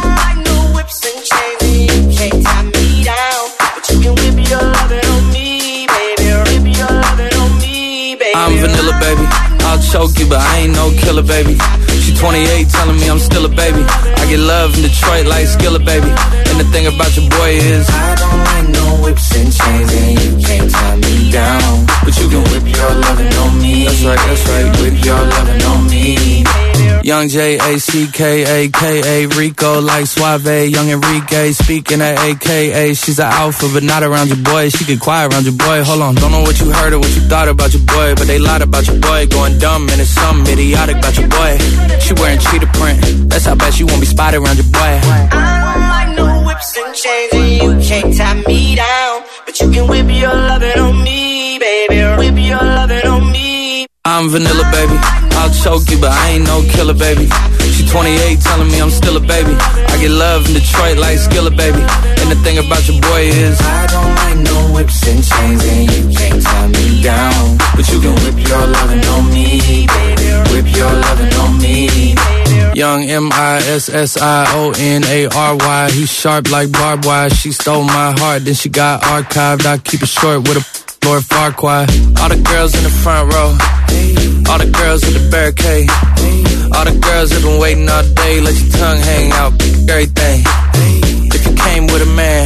I'm vanilla, baby. I'll choke you, but I ain't no killer, baby. She twenty-eight, telling me I'm still a baby. I get love in Detroit like Skillet, baby. And the thing about your boy is I don't like no whips and chains, and you can't tie me down. But you can whip your lovin' on me. That's right, that's right. Whip your lovin' on me. Young J A C K A K A Rico like Suave. Young Enrique speaking at A K A. She's an alpha, but not around your boy. She get quiet around your boy. Hold on, don't know what you heard or what you thought about your boy, but they lied about your boy. Going dumb and it's something idiotic about your boy. She wearing cheetah print. That's how bad she won't be spotted around your boy. I don't like no whips and chains, and you can't tie me down. But you can whip your lovin' on me, baby. Whip your lovin' on me. I'm vanilla, baby. I'll choke you, but I ain't no killer, baby. She twenty-eight, telling me I'm still a baby. I get love in Detroit like Skillet, baby. And the thing about your boy is I don't like no whips and chains, and you can't tie me down. But you can whip your lovin' on me, baby. Whip your lovin' on me. Young M I S S I O N A R Y. He's sharp like barbed wire. She stole my heart, then she got archived. I keep it short with a Lord Farquaad. All the girls in the front row, all the girls with the barricade, all the girls have been waiting all day. Let your tongue hang out, everything. If you came with a man,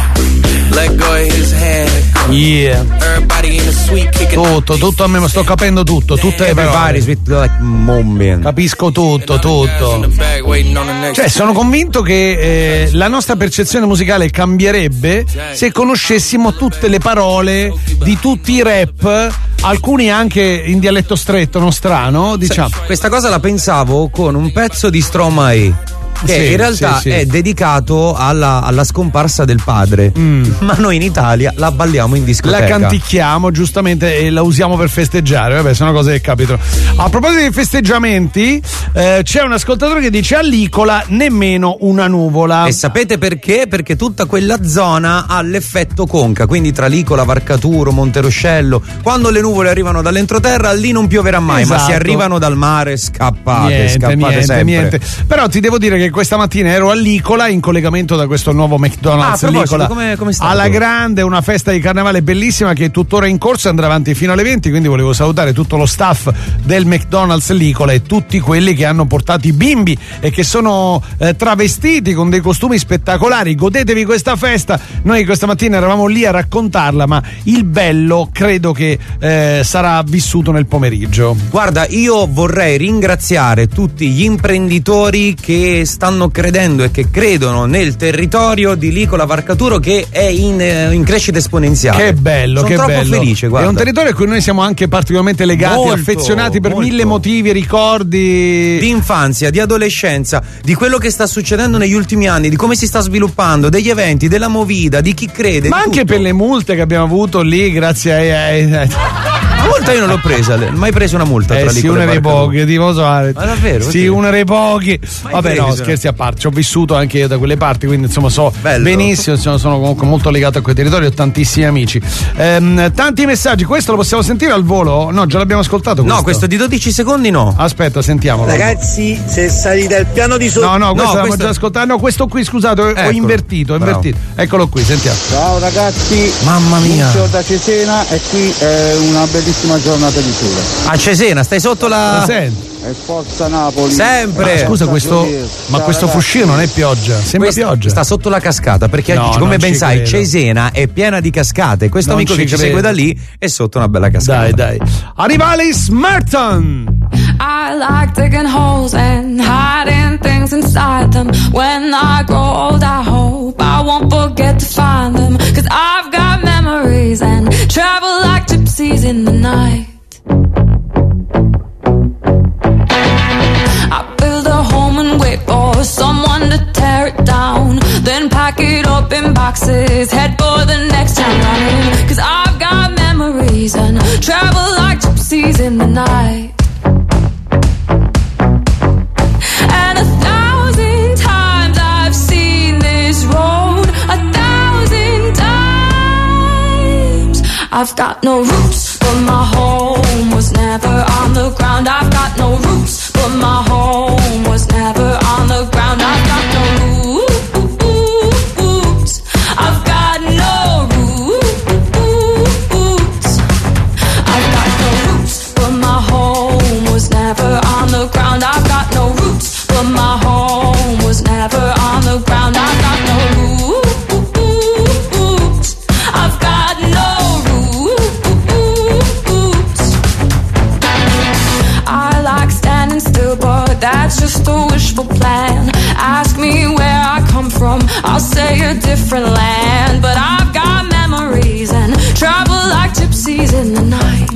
let go of his hand. Yeah. Everybody in the suite kicking. Tutto, tutto a me, sto capendo tutto, tutte le parole. Sweet like moment. Capisco tutto, tutto. Cioè, sono convinto che eh, la nostra percezione musicale cambierebbe se conoscessimo tutte le parole di tutti i rap, alcuni anche in dialetto stretto, nostrano, diciamo. Questa cosa la pensavo con un pezzo di Stromae, che Sì, in realtà sì, sì. è dedicato alla, alla scomparsa del padre, Mm. ma noi in Italia la balliamo in discoteca. La canticchiamo giustamente e la usiamo per festeggiare. Vabbè, sono cose che capitano. A proposito di festeggiamenti, eh, c'è un ascoltatore che dice: all'Icola nemmeno una nuvola. E sapete perché? Perché tutta quella zona ha l'effetto conca, quindi tra l'Icola, Varcaturo, Monteroscello, quando le nuvole arrivano dall'entroterra lì non pioverà mai, Esatto. ma se arrivano dal mare scappate, Niente, scappate niente, sempre. niente. Però ti devo dire che questa mattina ero all'Icola in collegamento da questo nuovo Ah, a McDonald's proposito, all'Icola. come, come è stato? Alla grande, una festa di carnevale bellissima che è tuttora in corso e andrà avanti fino alle venti, quindi volevo salutare tutto lo staff del McDonald's L'Icola e tutti quelli che hanno portato i bimbi e che sono eh, travestiti con dei costumi spettacolari. Godetevi questa festa. Noi questa mattina eravamo lì a raccontarla, ma il bello credo che eh, sarà vissuto nel pomeriggio. Guarda, io vorrei ringraziare tutti gli imprenditori che stanno credendo e che credono nel territorio di Licola Varcaturo, che è in, in crescita esponenziale. Che bello, Sono che troppo bello. felice, guarda. È un territorio a cui noi siamo anche particolarmente legati, Molto, affezionati per molto. mille motivi, ricordi di infanzia, di adolescenza, di quello che sta succedendo negli ultimi anni, di come si sta sviluppando, degli eventi, della movida, di chi crede. Ma di anche tutto. per le multe che abbiamo avuto lì, grazie ai. ai, ai... La multa io non l'ho presa, mai preso una multa. Eh tra sì, Licola uno e dei Varcaturo. pochi, ti posso fare. Ma davvero? Sì, uno dei pochi. Mai Vabbè, no, preso. scherzi a parte, ci ho vissuto anche io da quelle parti, quindi insomma so Bello. benissimo, sono, sono comunque molto legato a quei territori, ho tantissimi amici. Ehm, tanti messaggi, questo lo possiamo sentire al volo? No, già l'abbiamo ascoltato questo. No, questo di dodici secondi no. Aspetta, sentiamolo. Ragazzi, se salite al piano di sopra. No, no, questo No, l'abbiamo questo- già ascoltato. No, questo qui, scusate, ho- ho Eccolo. invertito, ho Bravo. invertito. Eccolo qui, sentiamo. Ciao ragazzi, Mamma mia. Lucio da Cesena e qui è una bellissima giornata di sole. A Cesena, stai sotto la. Lo senti? E forza Napoli. Sempre. Ma scusa, questo. Giorni. Ma Ciao, questo ragazzi. fruscio non è pioggia, sembra Questa- pioggia. Sta sotto la cascata, perché No, come non ben ci sai credo. Cesena è piena di cascate. Questo Non amico ci che ci credo. segue da lì è sotto una bella cascata. Dai, dai. Arriva Alice Merton. I like digging holes and hiding things inside them. When I grow old, I hope I won't forget to find them. Cause I've got memories and travel like gypsies in the night. I build a home and wait for someone to tear it down. Then pack it up in boxes, head for the next town running. Cause I've got memories and travel like gypsies in the night. And a thousand times I've seen this road, a thousand times. I've got no roots, but my home was never on the ground. I've got no roots, but my home was never on the ground. I've got no roots. I've got no roots. I've got no roots, but my home was never on the ground. I've got no roots, but my home was never on the ground. I've got no roots. I've got no roots. I like standing still, but that's just a wishful plan. Ask me where I come from, I'll say a different land. But I've got memories and travel like gypsies in the night.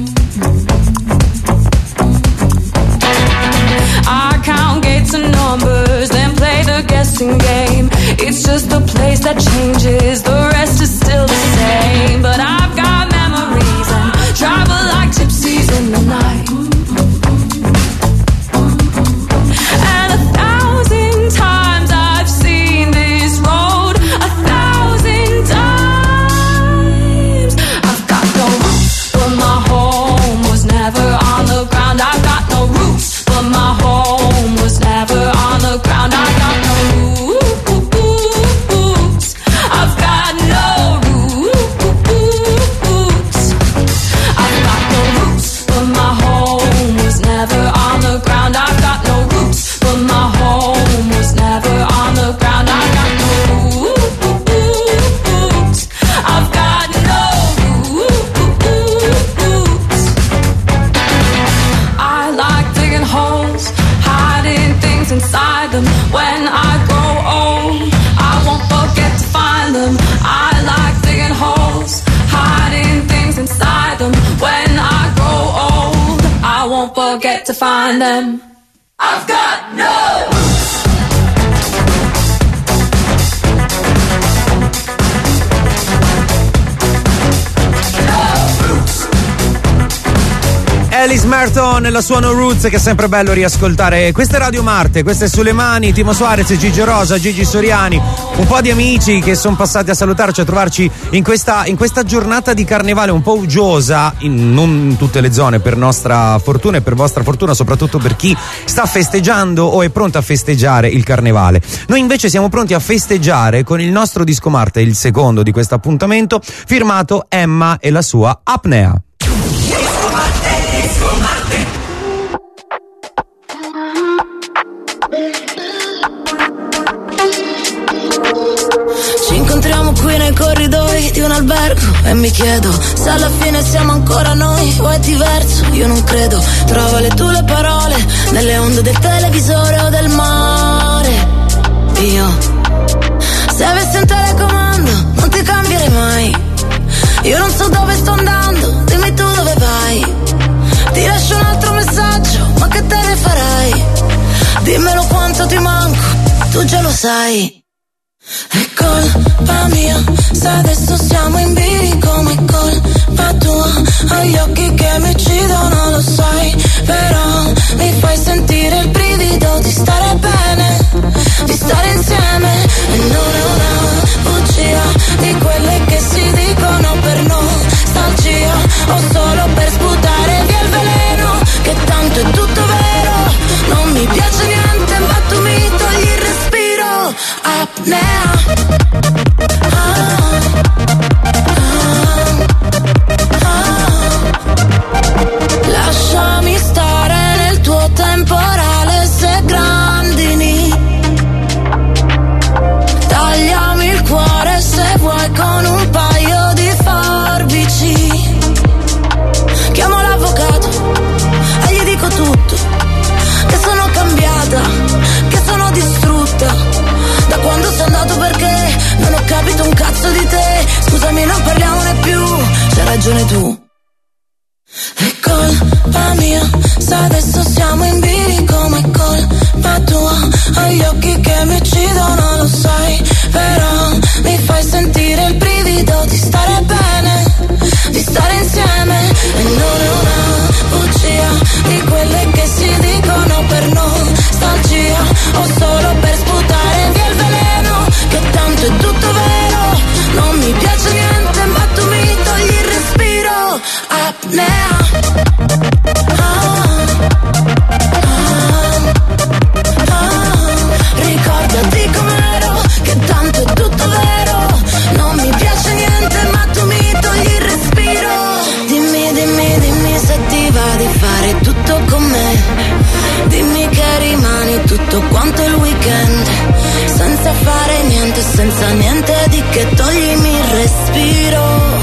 I count gates and numbers, then play the guessing game. It's just a place that changes, the rest is still the same. But I've got memories and travel like gypsies in the night. And a thousand times I've seen this road, a thousand times. I've got no roots, but my home was never on the ground. I've got no roots, but my home was never on the ground. I've got no roots. I've got no roots. I've got no roots, but my home was never on the ground. I've got no roots, but my home was never on the ground. I've got no roots. I've got no roots. I like digging holes, hiding things inside them. When I grow old, I won't forget to find them. I like digging holes, hiding things inside them. When I grow old, I won't forget to find them. I've got no Alice Merton e la sua No Roots, che è sempre bello riascoltare. Questa è Radio Marte, questa è Sulle Mani, Timo Suarez, Gigi Rosa, Gigi Soriani, un po' di amici che sono passati a salutarci, a trovarci in questa, in questa giornata di carnevale un po' uggiosa, in non in tutte le zone, per nostra fortuna e per vostra fortuna, soprattutto per chi sta festeggiando o è pronto a festeggiare il carnevale. Noi invece siamo pronti a festeggiare con il nostro disco Marte, il secondo di questo appuntamento, firmato Emma e la sua Apnea. Ci incontriamo qui nei corridoi di un albergo e mi chiedo se alla fine siamo ancora noi o è diverso. Io non credo, trova le tue le parole nelle onde del televisore o del mare. io. Se avessi un telecomando non ti cambierei mai. Io non so dove sto andando, dimmi tu dove vai. Ti lascio un altro messaggio, ma che te ne farai? Dimmelo quanto ti manco, tu già lo sai. È colpa mia, se adesso siamo in bilico, ma è colpa tua. Ho gli occhi che mi uccidono, lo sai. Però mi fai sentire il brivido di stare bene, di stare insieme. E non è una bugia di quelle che si dicono per nostalgia, o solo per sputare via il veleno, che tanto è tutto vero. Non mi piace niente, ma tu mi togli il respiro. Apnea. Ah, ah, ah. Lasciami stare nel tuo temporale se grandini. Tagliami il cuore se vuoi con un paio di forbici. Chiamo l'avvocato e gli dico tutto, che sono cambiata, che sono distrutta da quando sei andato, perché non ho capito un cazzo di te. Scusami, non parliamone più, c'hai ragione tu. È colpa mia, se adesso siamo in bilico, ma è colpa tua. Ho gli occhi che mi uccidono, lo sai. Però mi fai sentire il brivido di stare bene, di stare insieme. E non è una bugia di quelle che si dicono per nostalgia, o solo per sputare via il veleno, che tanto è tutto vero. Non mi piace niente, ma tu mi togli il respiro. Apnea. Ah, ah, ah. Ricordati com'ero, che tanto è tutto vero. Non mi piace niente, ma tu mi togli il respiro. Dimmi, dimmi, dimmi se ti va di fare tutto con me. Dimmi che rimani tutto quanto il weekend, senza fare niente, senza niente di che, toglimi il respiro.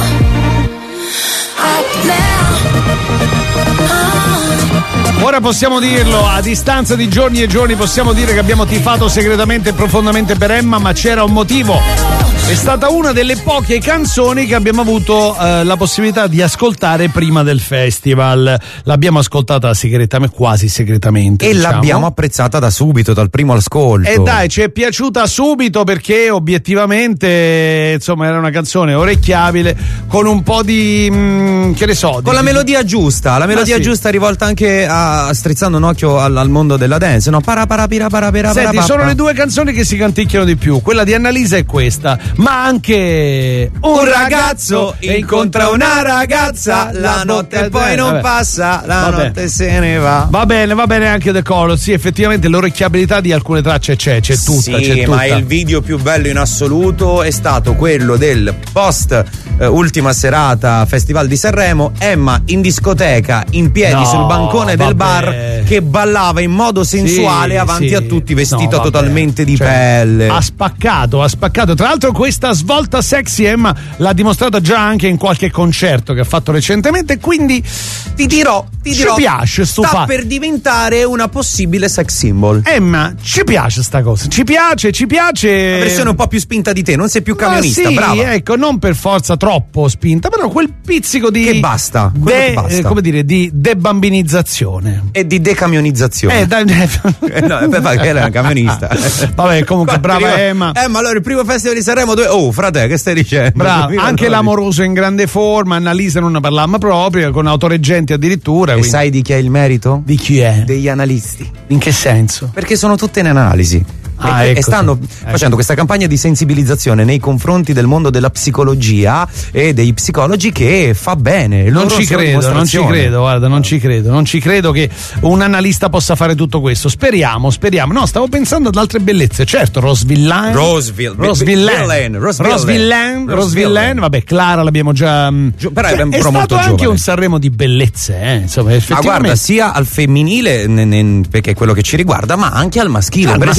Ora possiamo dirlo, a distanza di giorni e giorni possiamo dire che abbiamo tifato segretamente e profondamente per Emma, ma c'era un motivo. È stata una delle poche canzoni che abbiamo avuto eh, la possibilità di ascoltare prima del festival. L'abbiamo ascoltata segretamente, quasi segretamente. E diciamo. L'abbiamo apprezzata da subito, dal primo ascolto. E dai, ci è piaciuta subito perché obiettivamente, insomma, era una canzone orecchiabile con un po' di, mh, che ne so. Con di, la melodia giusta, la melodia sì. giusta rivolta anche a, strizzando un occhio al, al mondo della dance, no? Para para pira para pira. Senti, sono le due canzoni che si canticchiano di più. Quella di Annalisa è questa. Ma anche un, un ragazzo incontra una ragazza, la notte poi non passa, la Vabbè. notte se ne va. Va bene, va bene anche The Color. Sì, effettivamente l'orecchiabilità di alcune tracce c'è, c'è tutta, sì, c'è tutta. Ma il video più bello in assoluto è stato quello del post eh, ultima serata Festival di Sanremo, Emma in discoteca in piedi No, sul bancone del vabbè. bar che ballava in modo sensuale Sì, avanti sì. a tutti, vestita No, vabbè. totalmente di Cioè, pelle. Ha spaccato, ha spaccato. Tra l'altro questa svolta sexy Emma l'ha dimostrata già anche in qualche concerto che ha fatto recentemente, quindi ti dirò, ti ci dirò, piace sto sta fatto. per diventare una possibile sex symbol. Emma, ci piace sta cosa, ci piace, ci piace. La versione un po' più spinta di te, non sei più camionista, Ma sì, brava. ecco, non per forza troppo spinta, però quel pizzico di Che basta, quello de- che basta. eh, come dire, di debambinizzazione. E di decamionizzazione. Eh, dai, Eh, no, eh, perché era una camionista. Vabbè, comunque Qua brava arriva- Emma. Eh, ma allora il primo festival di Sanremo dove... Oh, frate, che stai dicendo? Brava, Io anche non- l'amoroso in grande forma, Annalisa non ne parlammo proprio, con autoreggenti addirittura. E quindi- sai di chi è il merito? Di chi è? Degli analisti. In che senso? Perché sono tutte in analisi. Ah, e, ecco, e stanno sì. facendo questa campagna di sensibilizzazione nei confronti del mondo della psicologia e dei psicologi che fa bene. Non Loro ci sono credo, non ci dimostrazione. credo, guarda, non ci credo, non ci credo che un analista possa fare tutto questo. Speriamo, speriamo. No, stavo pensando ad altre bellezze. Certo, Roseville. Roseville. Roseville. Villain, Roseville. Roseville. Roseville. Vabbè, Clara l'abbiamo già. Gio- però Cioè, è un è pro stato molto anche giovane. un Sanremo di bellezze, eh? Insomma, effettivamente. Ma guarda, sia al femminile, ne- ne- perché è quello che ci riguarda, ma anche al maschile. Al per maschile, esempio, Galia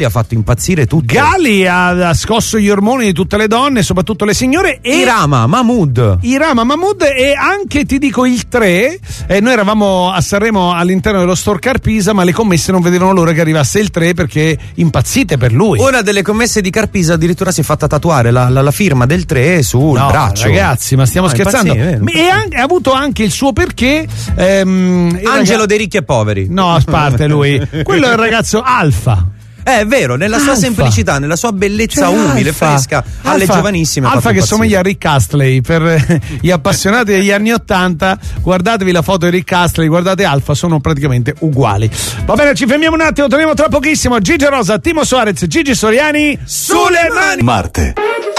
Gali ha fatto impazzire tutti. Gali ha, ha scosso gli ormoni di tutte le donne, soprattutto le signore. E Irama, Mahmood. Irama, Mahmood e anche ti dico il tre. Eh, noi eravamo a Sanremo all'interno dello Store Carpisa, ma le commesse non vedevano l'ora che arrivasse il tre perché impazzite per lui. Una delle commesse di Carpisa addirittura si è fatta tatuare la, la, la firma del tre sul no, braccio. Ragazzi, ma stiamo no, scherzando. Impazzì, e ha avuto anche il suo perché. Ehm, Angelo ragazzi... dei ricchi e poveri. No, a parte lui. Quello è il ragazzo Alfa. Eh, è vero, nella sua Alfa. semplicità, nella sua bellezza Cioè, umile, Alfa. fresca, Alfa. alle giovanissime. ha Alfa fatto che impazzire. somiglia a Rick Astley. Per gli appassionati degli anni ottanta, guardatevi la foto di Rick Astley, guardate Alfa, sono praticamente uguali. Va bene, ci fermiamo un attimo, torniamo tra pochissimo. Gigi Rosa, Timo Suarez, Gigi Soriani, sulle mani. Marte.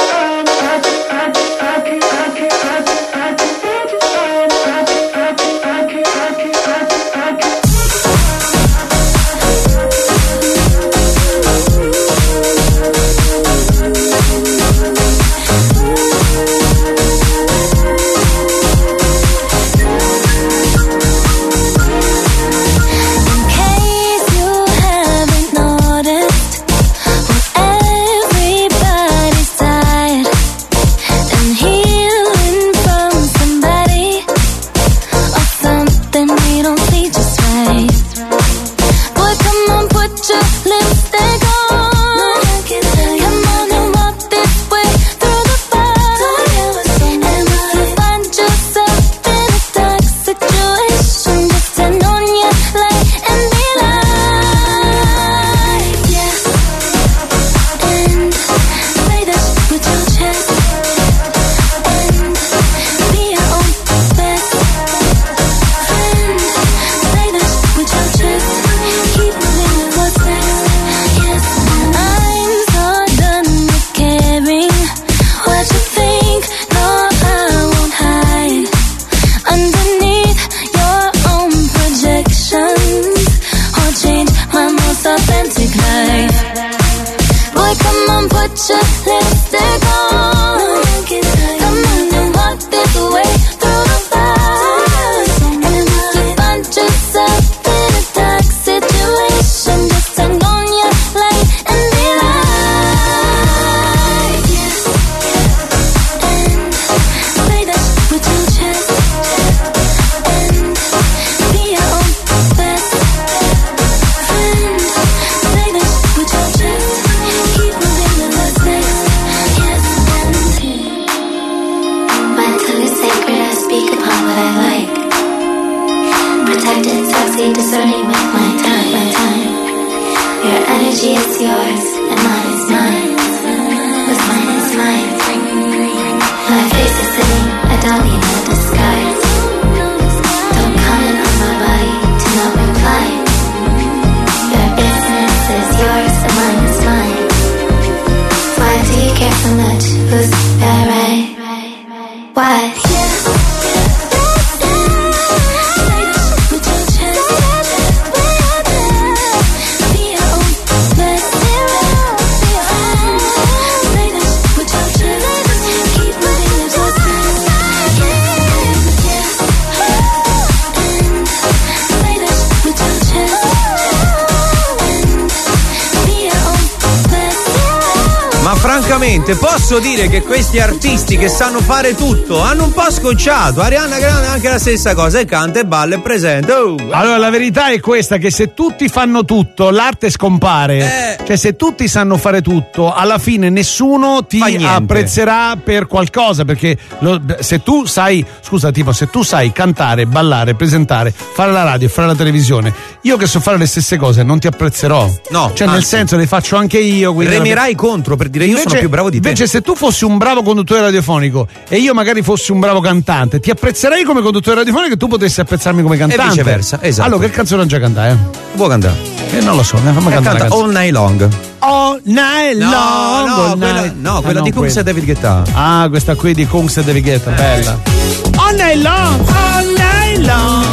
Posso dire che questi artisti che sanno fare tutto hanno un po' scocciato. Ariana Grande anche la stessa cosa, e canta e balla e presenta. Uh. Allora la verità è questa, che se tutti fanno tutto l'arte scompare. eh. Cioè se tutti sanno fare tutto, alla fine nessuno ti apprezzerà per qualcosa, perché lo, se tu sai, scusa tipo se tu sai cantare, ballare, presentare, fare la radio, fare la televisione, io che so fare le stesse cose non ti apprezzerò. No, cioè anzi, nel senso le faccio anche io. Remerai la... contro per dire io invece, sono più bravo di te. Invece se tu fossi un bravo conduttore radiofonico e io magari fossi un bravo cantante, ti apprezzerei come conduttore radiofonico e tu potessi apprezzarmi come cantante. E viceversa, esatto. Allora che canzone già cantare? Eh? Può cantare? Eh, non lo so, ne fammi cantare. Canta All Night Long. All Night no, Long. No, all quella, night. no, quella ah, di no, Kungs e David Guetta. Ah, questa qui di Kungs e David Guetta, bella. All Night Long, All Night Long.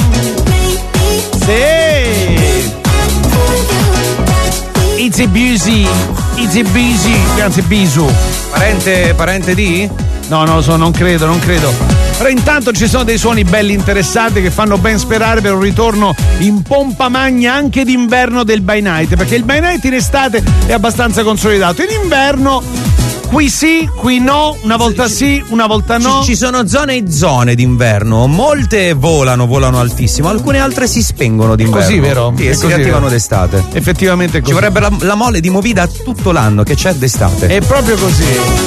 Sì. It's a busy, it's a busy, anzi bisu. Parente, parente di? No, non lo so, non credo, non credo. Però intanto ci sono dei suoni belli interessanti che fanno ben sperare per un ritorno in pompa magna anche d'inverno del By Night, perché il By Night in estate è abbastanza consolidato, in inverno qui sì, qui no, una volta sì, una volta no. Ci, ci sono zone e zone d'inverno, molte volano, volano altissimo, alcune altre si spengono d'inverno. Così, vero? Sì, e È si così, riattivano vero? d'estate. Effettivamente è così. Ci vorrebbe la, la mole di Movida tutto l'anno che c'è d'estate. È proprio così.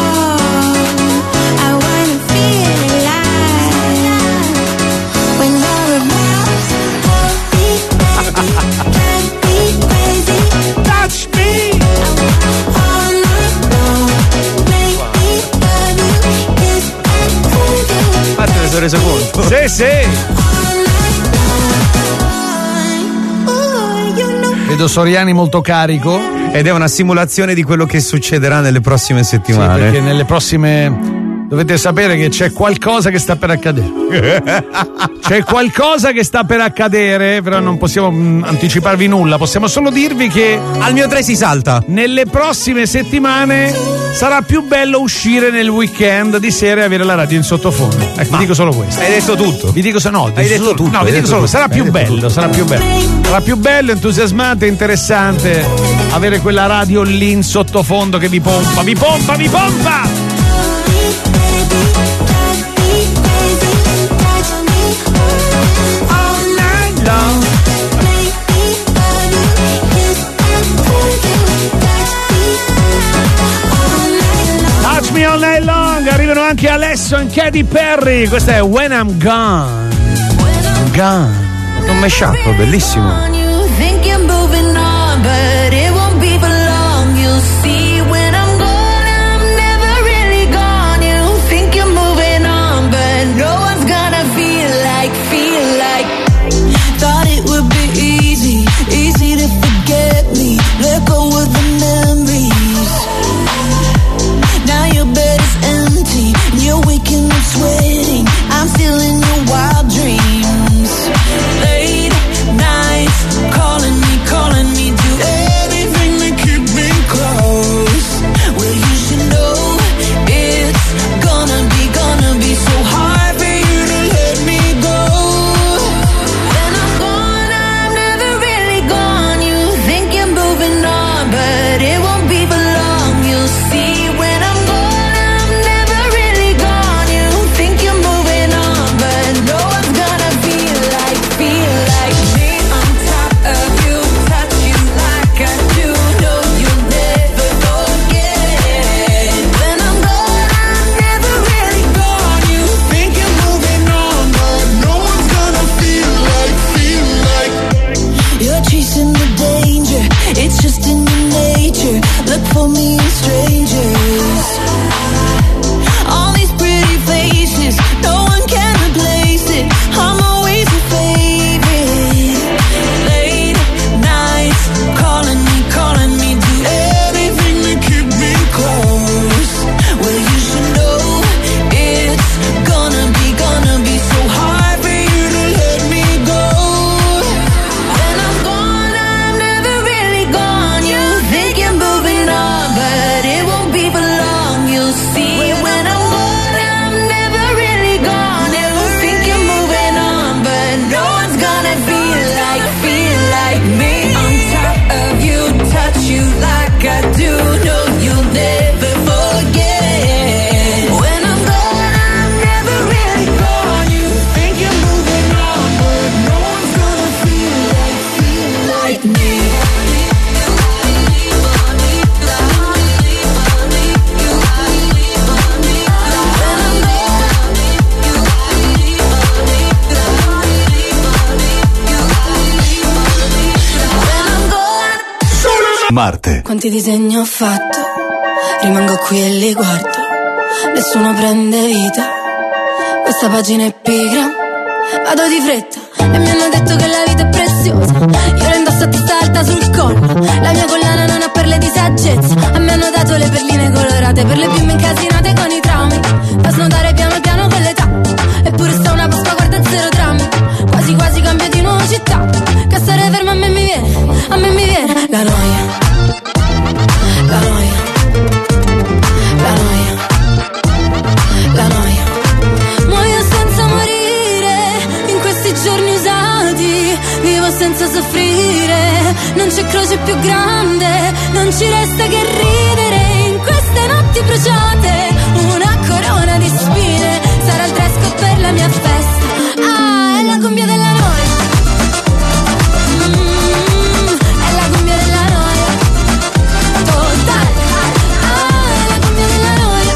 Reso conto? Sì, sì. Vedo Soriani molto carico. Ed è una simulazione di quello che succederà nelle prossime settimane. Sì, perché nelle prossime dovete sapere che c'è qualcosa che sta per accadere. C'è qualcosa che sta per accadere, però non possiamo mh, anticiparvi nulla, possiamo solo dirvi che al mio tre si salta. Nelle prossime settimane sarà più bello uscire nel weekend di sera e avere la radio in sottofondo. Ecco, vi dico solo questo. Hai detto tutto. Vi dico se no, Hai detto solo, tutto. No, vi hai dico detto solo, tutto. sarà più Hai detto bello, tutto. sarà più bello. Sarà più bello, entusiasmante, interessante avere quella radio lì in sottofondo che vi pompa, vi pompa, vi pompa! Touch Me All Night Long, arrivano anche Alesso e Katy Perry, questa è When I'm Gone. Gone. Un mashup bellissimo. You think you're moving on, but it won't be for long. You'll see when I'm gone, I'm never really gone. You think you're moving on, but no one's gonna feel like, feel like. Thought it would be easy, easy to forget me. Let go of the memories. Now your bed is empty, you're waking up sweating. I'm still in your wild dreams. Late nights, calling me, calling me, do everything to keep me close. Well, you should know it's gonna be, gonna be so hard for you to let me go. When I'm gone, I'm never really gone. You think you're moving on, but it won't be for long. You'll see when I'm gone, I'm never really gone. You think you're moving on, but no one's gonna feel like, feel like me on top of you, touch you like I do. No, you'll never forget. When I'm gone, I'm never really gone. You think you're moving on, but no one's gonna feel like, feel like. You're chasing the danger, it's just in your nature. Look for me in strangers. All these pretty faces, no one can replace it. I'm always a favorite. Late nights, calling me, calling me, do everything to keep me close. Well, you should know it's gonna be, gonna be so hard for you to let me go. When I'm gone, I'm never really gone. You think you're moving on, but it won't be for long. You'll see when I'm gone, I'm never really gone. You think you're moving on, but no one's gonna feel like, feel like me. On top of you, touch you like I do. No, you'll never forget. When I'm gone, I'm never really gone. You think you're moving on, but no one's gonna feel like, feel like me. Marte. Quanti disegni ho fatto, rimango qui e li guardo, nessuno prende vita, questa pagina è pigra, vado di fretta e mi hanno detto che la vita è preziosa, io la indosso a testa alta sul collo, la mia collana non ha perle di saggezza, a me hanno dato le perline colorate per le bimbe incasinate con i traumi, da snodare piano piano con l'età, eppure sta una Pasqua guarda in zero drammi, quasi quasi cambio di nuova città, che stare ferma a me mi viene, a me mi viene la noia. La noia, la noia, senza soffrire, non c'è croce più grande, non ci resta che ridere in queste notti bruciate, una corona di spine, sarà il dress code per la mia festa, ah, è la cumbia della noia, mm, è la cumbia della noia, totale, ah, è la cumbia della noia,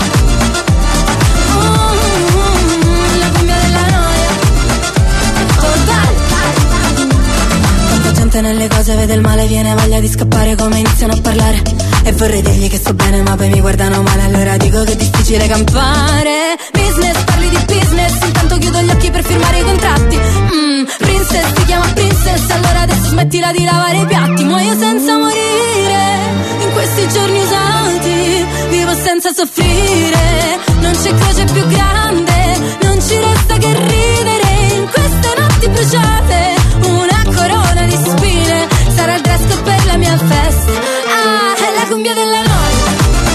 mm, la cumbia della noia, totale. Tanta gente nelle cose vede il male, viene voglia di scappare come iniziano a parlare. E vorrei dirgli che sto bene ma poi mi guardano male, allora dico che è difficile campare. Business, parli di business, intanto chiudo gli occhi per firmare i contratti. mm, Princess, ti chiama princess, allora adesso smettila di lavare i piatti. Muoio senza morire, in questi giorni usati, vivo senza soffrire, non c'è croce più grande, non ci resta che ridere in queste notti bruciate, una corona di spine, sarà il dress code per la mia festa, ah, è la cumbia della noia,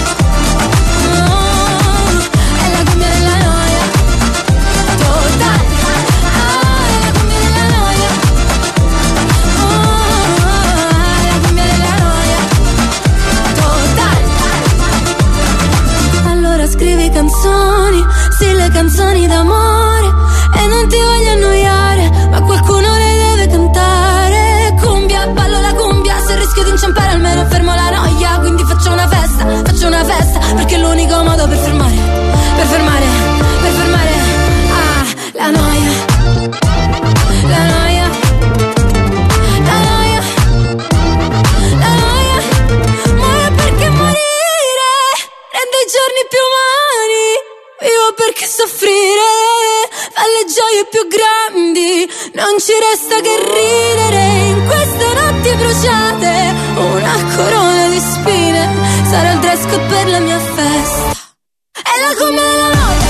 oh, è la cumbia della noia, totale, ah, è la cumbia della noia, oh, è la cumbia della noia, totale. Allora scrivi canzoni, sì, le canzoni d'amore, e non ti voglio annoiare, ma qualcuno le deve cantare. Cumbia, ballo la cumbia, se rischio di inciampare almeno fermo la noia, quindi faccio una festa, faccio una festa, perché è l'unico modo per fermare, per fermare, per fermare, ah, la noia, la noia, la noia, la noia, muoio perché morire rende i giorni più umani, vivo perché soffrire fa le gioie più grandi, non ci resta che ridere in queste notti bruciate, una corona di spine, sarà il dress code per la mia festa, è la cumbia della noia.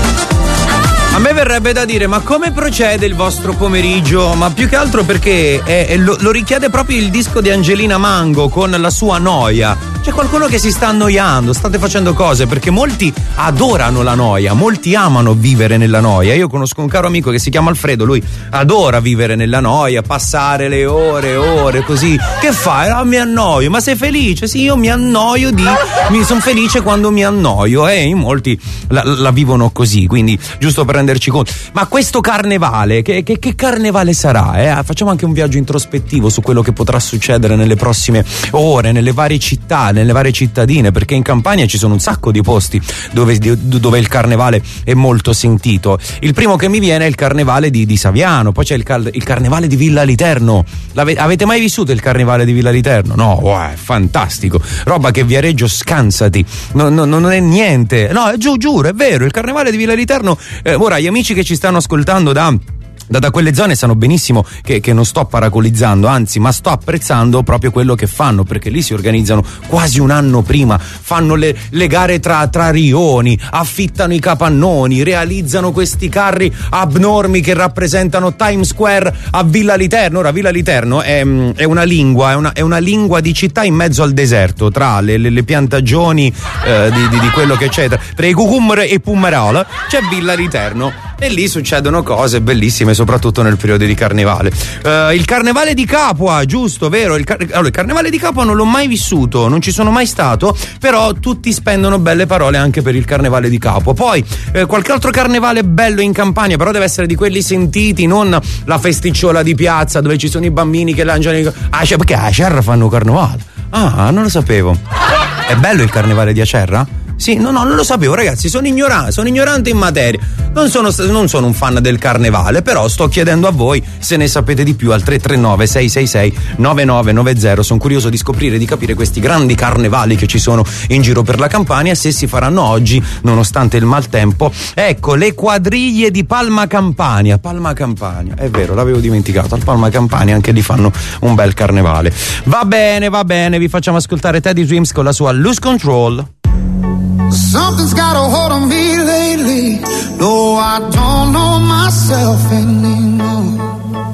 A me verrebbe da dire, ma come procede il vostro pomeriggio? Ma più che altro perché è, è, lo, lo richiede proprio il disco di Angelina Mango con la sua noia. C'è qualcuno che si sta annoiando, state facendo cose, perché molti adorano la noia, molti amano vivere nella noia. Io conosco un caro amico che si chiama Alfredo, lui adora vivere nella noia, passare le ore e ore così. Che fai? Ah, mi annoio. Ma sei felice? Sì, io mi annoio di... mi sono felice quando mi annoio, e eh? in molti la, la vivono così, quindi giusto per renderci conto. Ma questo carnevale, che, che, che carnevale sarà? Eh? Facciamo anche un viaggio introspettivo su quello che potrà succedere nelle prossime ore, nelle varie città, nelle varie cittadine, perché in Campania ci sono un sacco di posti dove, dove il carnevale è molto sentito. Il primo che mi viene è il carnevale di, di Saviano, poi c'è il, cal, il carnevale di Villa Literno. L'ave, avete mai vissuto il carnevale di Villa Literno? No, wow, è fantastico, roba che Viareggio scansati, no, no, non è niente, no, giù, giuro, è vero, il carnevale di Villa Literno. Eh, ora gli amici che ci stanno ascoltando da Da, da quelle zone sanno benissimo che, che non sto paracolizzando, anzi, ma sto apprezzando proprio quello che fanno, perché lì si organizzano quasi un anno prima, fanno le, le gare tra, tra rioni, affittano i capannoni, realizzano questi carri abnormi che rappresentano Times Square a Villa Literno. Ora, Villa Literno è, è una lingua, è una, è una lingua di città in mezzo al deserto, tra le, le, le piantagioni eh, di, di, di quello che c'è, tra, tra i cucumber e i pumarola c'è Villa Literno, e lì succedono cose bellissime, soprattutto nel periodo di carnevale. Uh, il carnevale di Capua, giusto, vero? Il, car- allora, il carnevale di Capua non l'ho mai vissuto, non ci sono mai stato, però tutti spendono belle parole anche per il carnevale di Capua. Poi eh, qualche altro carnevale bello in Campania, però deve essere di quelli sentiti, non la festicciola di piazza dove ci sono i bambini che lanciano i... Ah, cioè, perché a Acerra fanno carnevale? Ah, non lo sapevo. È bello il carnevale di Acerra? Sì, no, no, non lo sapevo, ragazzi, sono ignorante, sono ignorante in materia. Non sono, non sono un fan del carnevale, però sto chiedendo a voi se ne sapete di più al tre tre nove sei sei sei nove nove nove zero. Sono curioso di scoprire e di capire questi grandi carnevali che ci sono in giro per la Campania, se si faranno oggi, nonostante il maltempo. Ecco, le quadriglie di Palma Campania. Palma Campania, è vero, l'avevo dimenticato. Al Palma Campania anche lì fanno un bel carnevale. Va bene, va bene, vi facciamo ascoltare Teddy Swims con la sua Lose Control. Something's got a hold on me lately. No, I don't know myself anymore.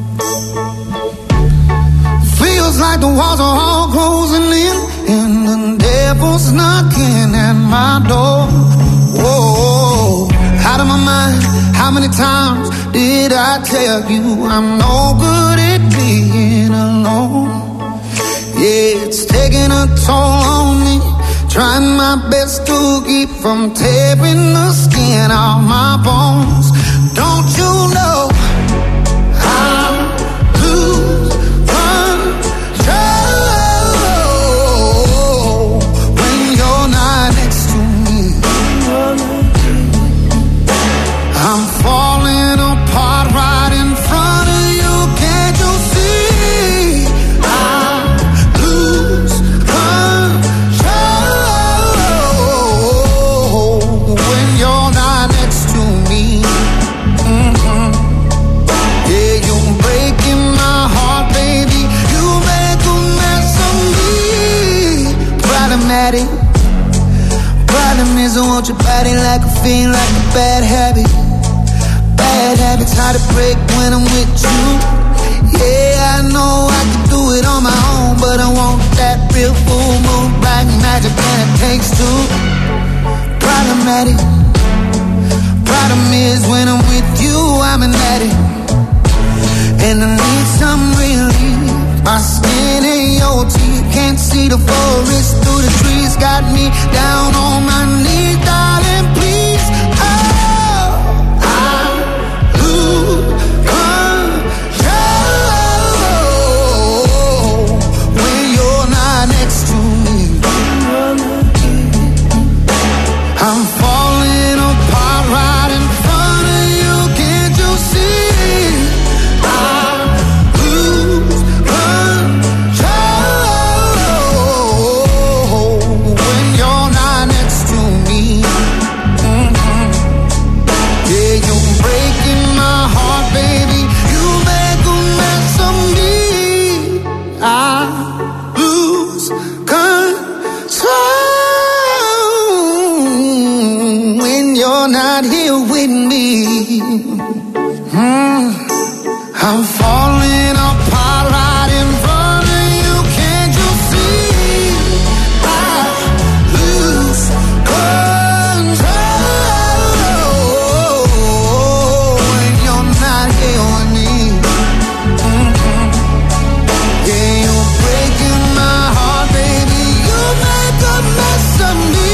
Feels like the walls are all closing in, and the devil's knocking at my door. Whoa, out of my mind. How many times did I tell you I'm no good at being alone. Yeah, it's taking a toll on me. Trying my best to keep from tearing the skin off my bones. Don't you know I'm lose control when you're not next to me? I'm falling apart right in front of you. Can't you see? I lose control when you're not next to me. Mm-hmm. Yeah, you're breaking my heart, baby. You make a mess of me. Problematic. Problem is I want your body like a fiend, like a bad habit. Bad habits hard to break when I'm with you. Yeah, I know I can do it on my own, but I want that real full moon, black magic, and it takes two. Problematic. Problem is when I'm with you, I'm an addict, and I need some relief. My skin and your teeth, can't see the forest through the trees. Got me down on my knees, darling, please. Oh, I lose control when you're not next to me. I'm falling apart right in front of you. Can't you see? I lose control when you're not next to me. Mm-hmm. Yeah, you're breaking my heart, baby. You make a mess of me. I lose control when you're not here with me. Mm. I'm falling apart right in front of you. Can't you see? I lose control when you're not here with me. Mm-hmm. Yeah, you're breaking my heart, baby. You make a mess of me.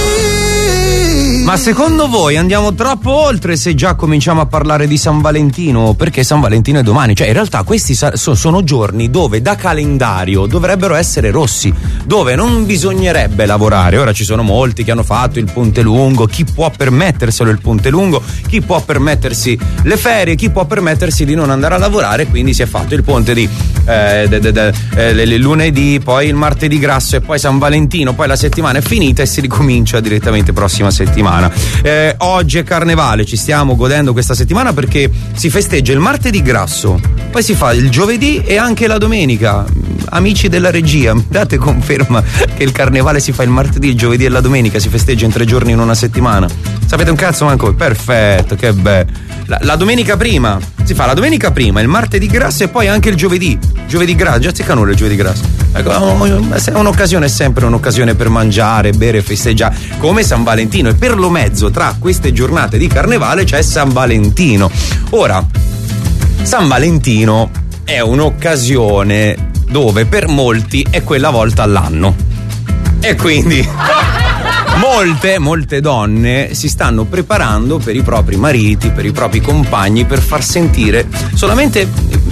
Ma secondo voi andiamo troppo oltre se già cominciamo a parlare di San Valentino? Perché San Valentino è domani, cioè in realtà questi sa- so- sono giorni dove da calendario dovrebbero essere rossi, dove non bisognerebbe lavorare. Ora ci sono molti che hanno fatto il ponte lungo, chi può permetterselo il ponte lungo, chi può permettersi le ferie, chi può permettersi di non andare a lavorare, quindi si è fatto il ponte di eh, de- de- de- eh, le- le lunedì, poi il martedì grasso e poi San Valentino, poi la settimana è finita e si ricomincia direttamente prossima settimana. Eh, oggi è Carnevale, ci stiamo godendo questa settimana perché si festeggia il martedì grasso, poi si fa il giovedì e anche la domenica. Amici della regia, mi date conferma che il Carnevale si fa il martedì, il giovedì e la domenica, si festeggia in tre giorni in una settimana? Sapete un cazzo manco? Perfetto, che bello. La, la domenica prima si fa la domenica prima, il martedì grasso e poi anche il giovedì. Giovedì grasso, già zecca nulla il giovedì grasso. Ecco, è un'occasione, è sempre un'occasione per mangiare, bere, festeggiare, come San Valentino. E per lo mezzo tra queste giornate di Carnevale c'è San Valentino. Ora, San Valentino è un'occasione dove per molti è quella volta all'anno. E quindi molte, molte donne si stanno preparando per i propri mariti, per i propri compagni, per far sentire solamente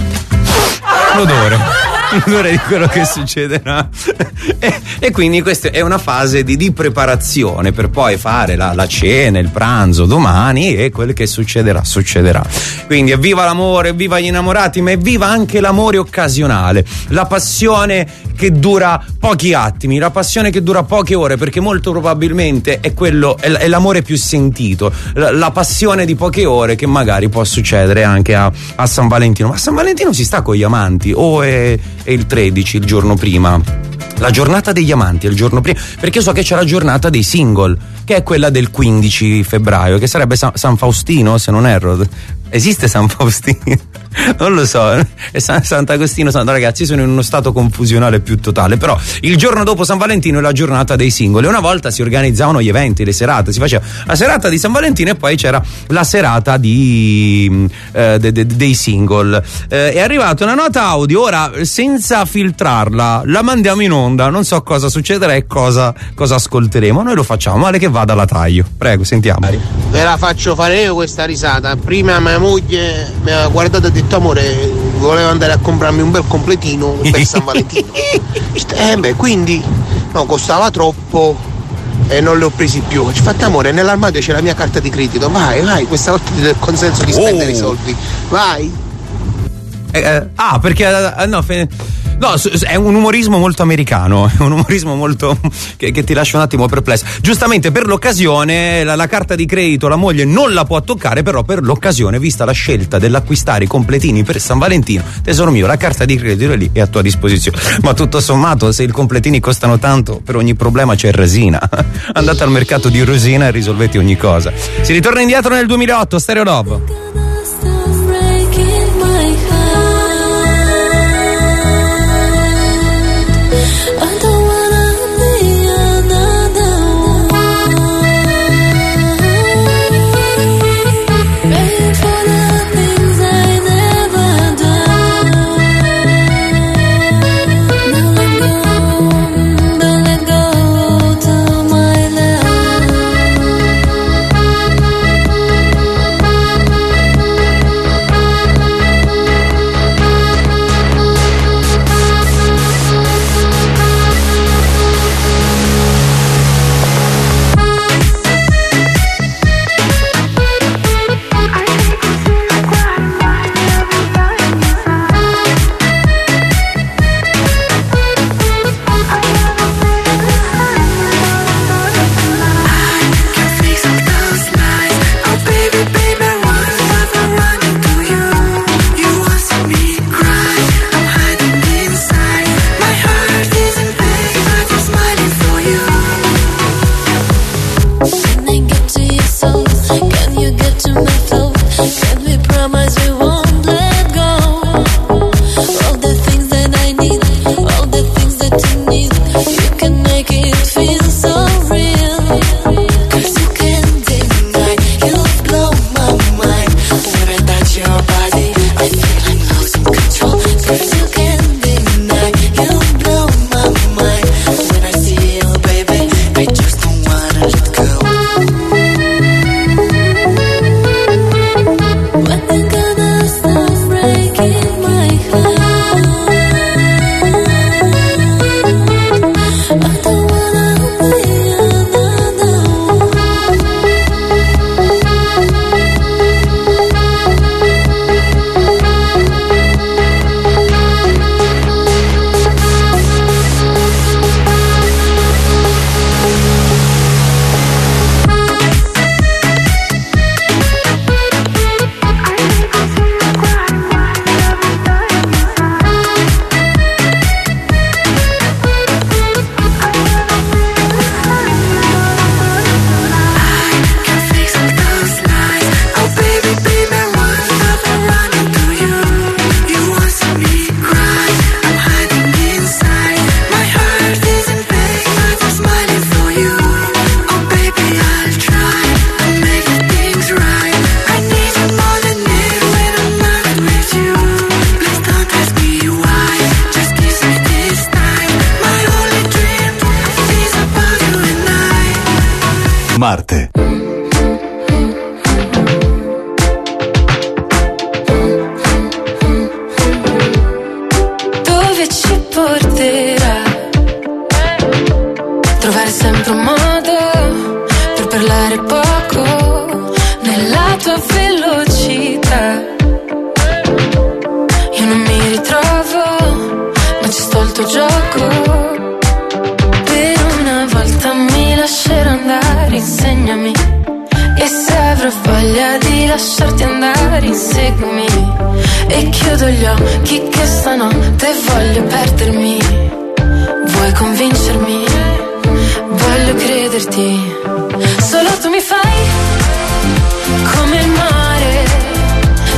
l'odore. L'odore di quello che succederà. e, e quindi questa è una fase di, di preparazione per poi fare la, la cena, il pranzo domani, e quel che succederà, succederà. Quindi evviva l'amore, evviva gli innamorati, ma evviva anche l'amore occasionale, la passione che dura pochi attimi, la passione che dura poche ore, perché molto probabilmente è quello, è, è l'amore più sentito, la, la passione di poche ore che magari può succedere anche a, a San Valentino. Ma San Valentino si sta con gli amanti o è, è il tredici, il giorno prima? La giornata degli amanti è il giorno prima, perché io so che c'è la giornata dei single, che è quella del quindici febbraio, che sarebbe San, San Faustino, se non erro. Esiste San Faustino? Non lo so, è San, Sant'Agostino Santo. Ragazzi, sono in uno stato confusionale più totale. Però il giorno dopo San Valentino è la giornata dei singoli. Una volta si organizzavano gli eventi, le serate, si faceva la serata di San Valentino e poi c'era la serata di eh, de, de, dei single. Eh, è arrivata una nota audio, ora senza filtrarla la mandiamo in onda, non so cosa succederà e cosa, cosa ascolteremo. Noi lo facciamo, male che vada la taglio. Prego, sentiamo. Ve la faccio fare io questa risata. Prima mia moglie mi ha guardato e ha detto: amore, volevo andare a comprarmi un bel completino per San Valentino. Eh beh, quindi no, costava troppo e non li ho presi più. Ci fate amore, nell'armadio c'è la mia carta di credito. Vai, vai, questa volta ti do il consenso di spendere oh. i soldi. Vai. Eh, eh, ah, perché eh, no, fe- no, è un umorismo molto americano, è un umorismo molto che, che ti lascia un attimo perplesso. Giustamente per l'occasione la, la carta di credito la moglie non la può toccare, però per l'occasione, vista la scelta dell'acquistare i completini per San Valentino, tesoro mio, la carta di credito è lì, è a tua disposizione. Ma tutto sommato, se i completini costano tanto, per ogni problema c'è resina. Andate al mercato di resina e risolvete ogni cosa. Si ritorna indietro nel duemilaotto, Stereo Love. Marte. Dove ci porterà? Trovare sempre un modo per parlare poco nella tua velocità. Io non mi ritrovo, ma ci sto il tuo gioco. Mi lascerò andare, insegnami. E se avrò voglia di lasciarti andare, inseguimi. E chiudo gli occhi che stanotte voglio perdermi. Vuoi convincermi? Voglio crederti. Solo tu mi fai come il mare,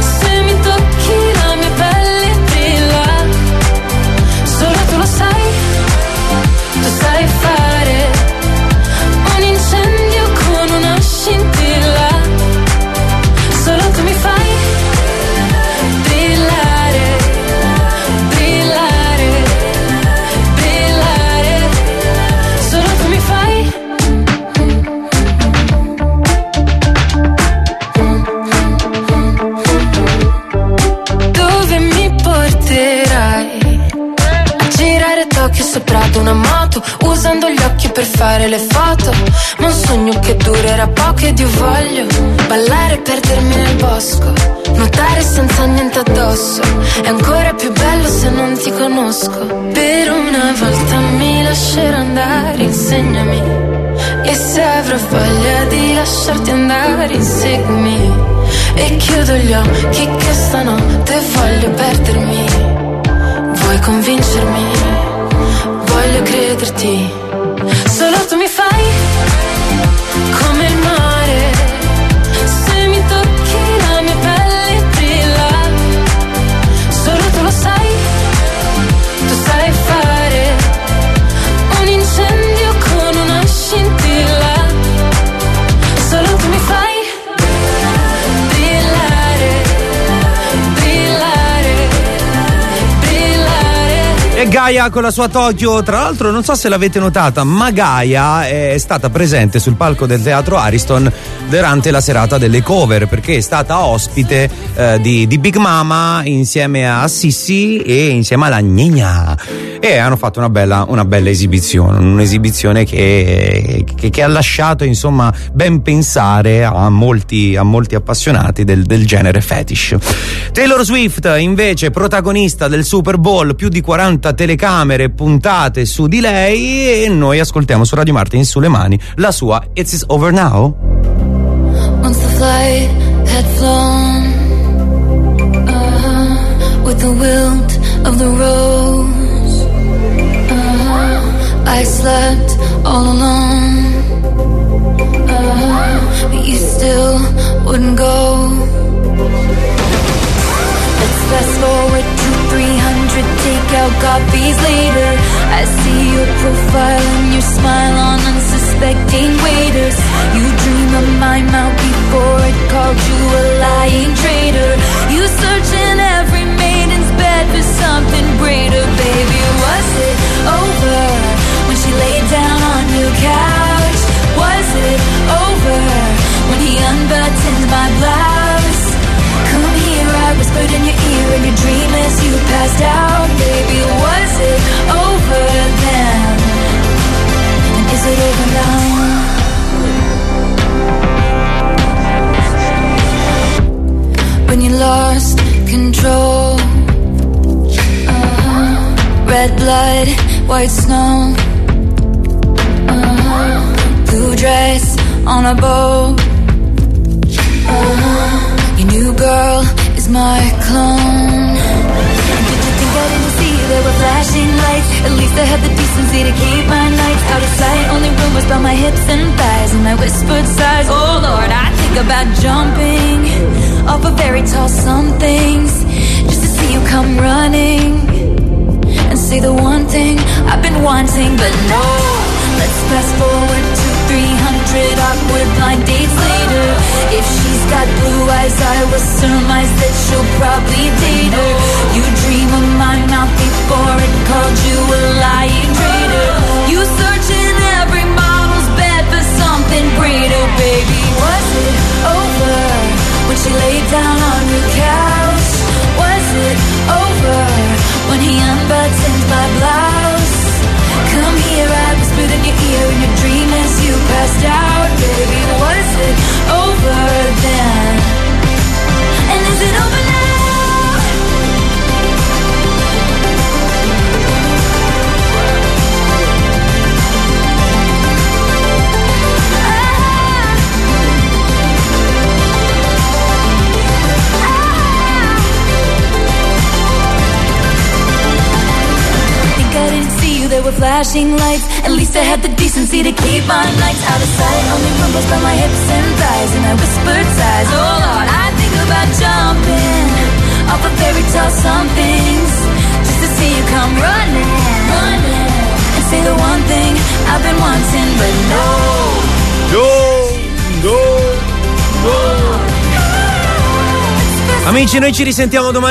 per fare le foto, ma un sogno che durerà poco ed io voglio ballare e perdermi nel bosco, nuotare senza niente addosso, è ancora più bello se non ti conosco. Per una volta mi lascerò andare, insegnami, e se avrò voglia di lasciarti andare, inseguimi, e chiudo gli occhi che stanotte voglio perdermi. Vuoi convincermi? Voglio crederti. Solo tu mi fai come il mare, se mi tocchi la mia pelle brilla. Solo tu lo sai, tu sai fare un incendio con una scintilla. Solo tu mi fai brillare, brillare, brillare. E Gaia con la sua Tokyo, tra l'altro non so se l'avete notata, ma Gaia è stata presente sul palco del teatro Ariston durante la serata delle cover, perché è stata ospite eh, di, di Big Mama insieme a Sissi e insieme alla Gnigna, e hanno fatto una bella, una bella esibizione, un'esibizione che, che, che ha lasciato insomma ben pensare a molti, a molti appassionati del, del genere fetish. Taylor Swift invece protagonista del Super Bowl, più di quaranta telecamere puntate su di lei, e noi ascoltiamo su Radio Martin sulle mani la sua It's Over Now. Once the flight had flown, uh-huh, with the wilt of the rose, uh-huh, I slept all alone, uh-huh, but you still wouldn't go. Let's fast forward to three hundred takeout copies later. I see your profile and your smile on unsuspecting waiters. You dream of my mouth before it called you a lying traitor. You search in every maiden's bed for something greater. Baby, was it over when she laid down on your couch? Was it over when he unbuttoned my blouse? Come here, I whispered in your ear in your dream as you passed out. Baby, was it over then? And is it over now? When you lost control, uh-huh. Red blood, white snow, uh-huh. Blue dress on a boat, uh-huh. Your new girl is my clone. Did you think I didn't see there were flashing lights? At least I had the decency to keep my nights out of sight. Only rumors about my hips and thighs and my whispered sighs. Oh Lord, I think about jumping off of very tall somethings just to see you come running and say the one thing I've been wanting. But no, let's fast forward to three hundred awkward blind dates later. If she's got blue eyes, I will surmise that she'll probably date her. You dream of my mouth before it called you a lying traitor. You search in every model's bed for something greater. Baby, was it over when she laid down on your couch? Was it over when he unbuttoned my blouse? Come here, I whispered in your ear in your dream as you passed out. Baby, was it over then? And is it over now? There were flashing lights. At least I had the decency to keep my nights out of sight. Only rumbles by my hips and thighs and I whispered sighs. Oh Lord, I think about jumping off of fairy tale somethings just to see you come running, running and say the one thing I've been wanting. But no, no, no, no. Amici, noi ci risentiamo domani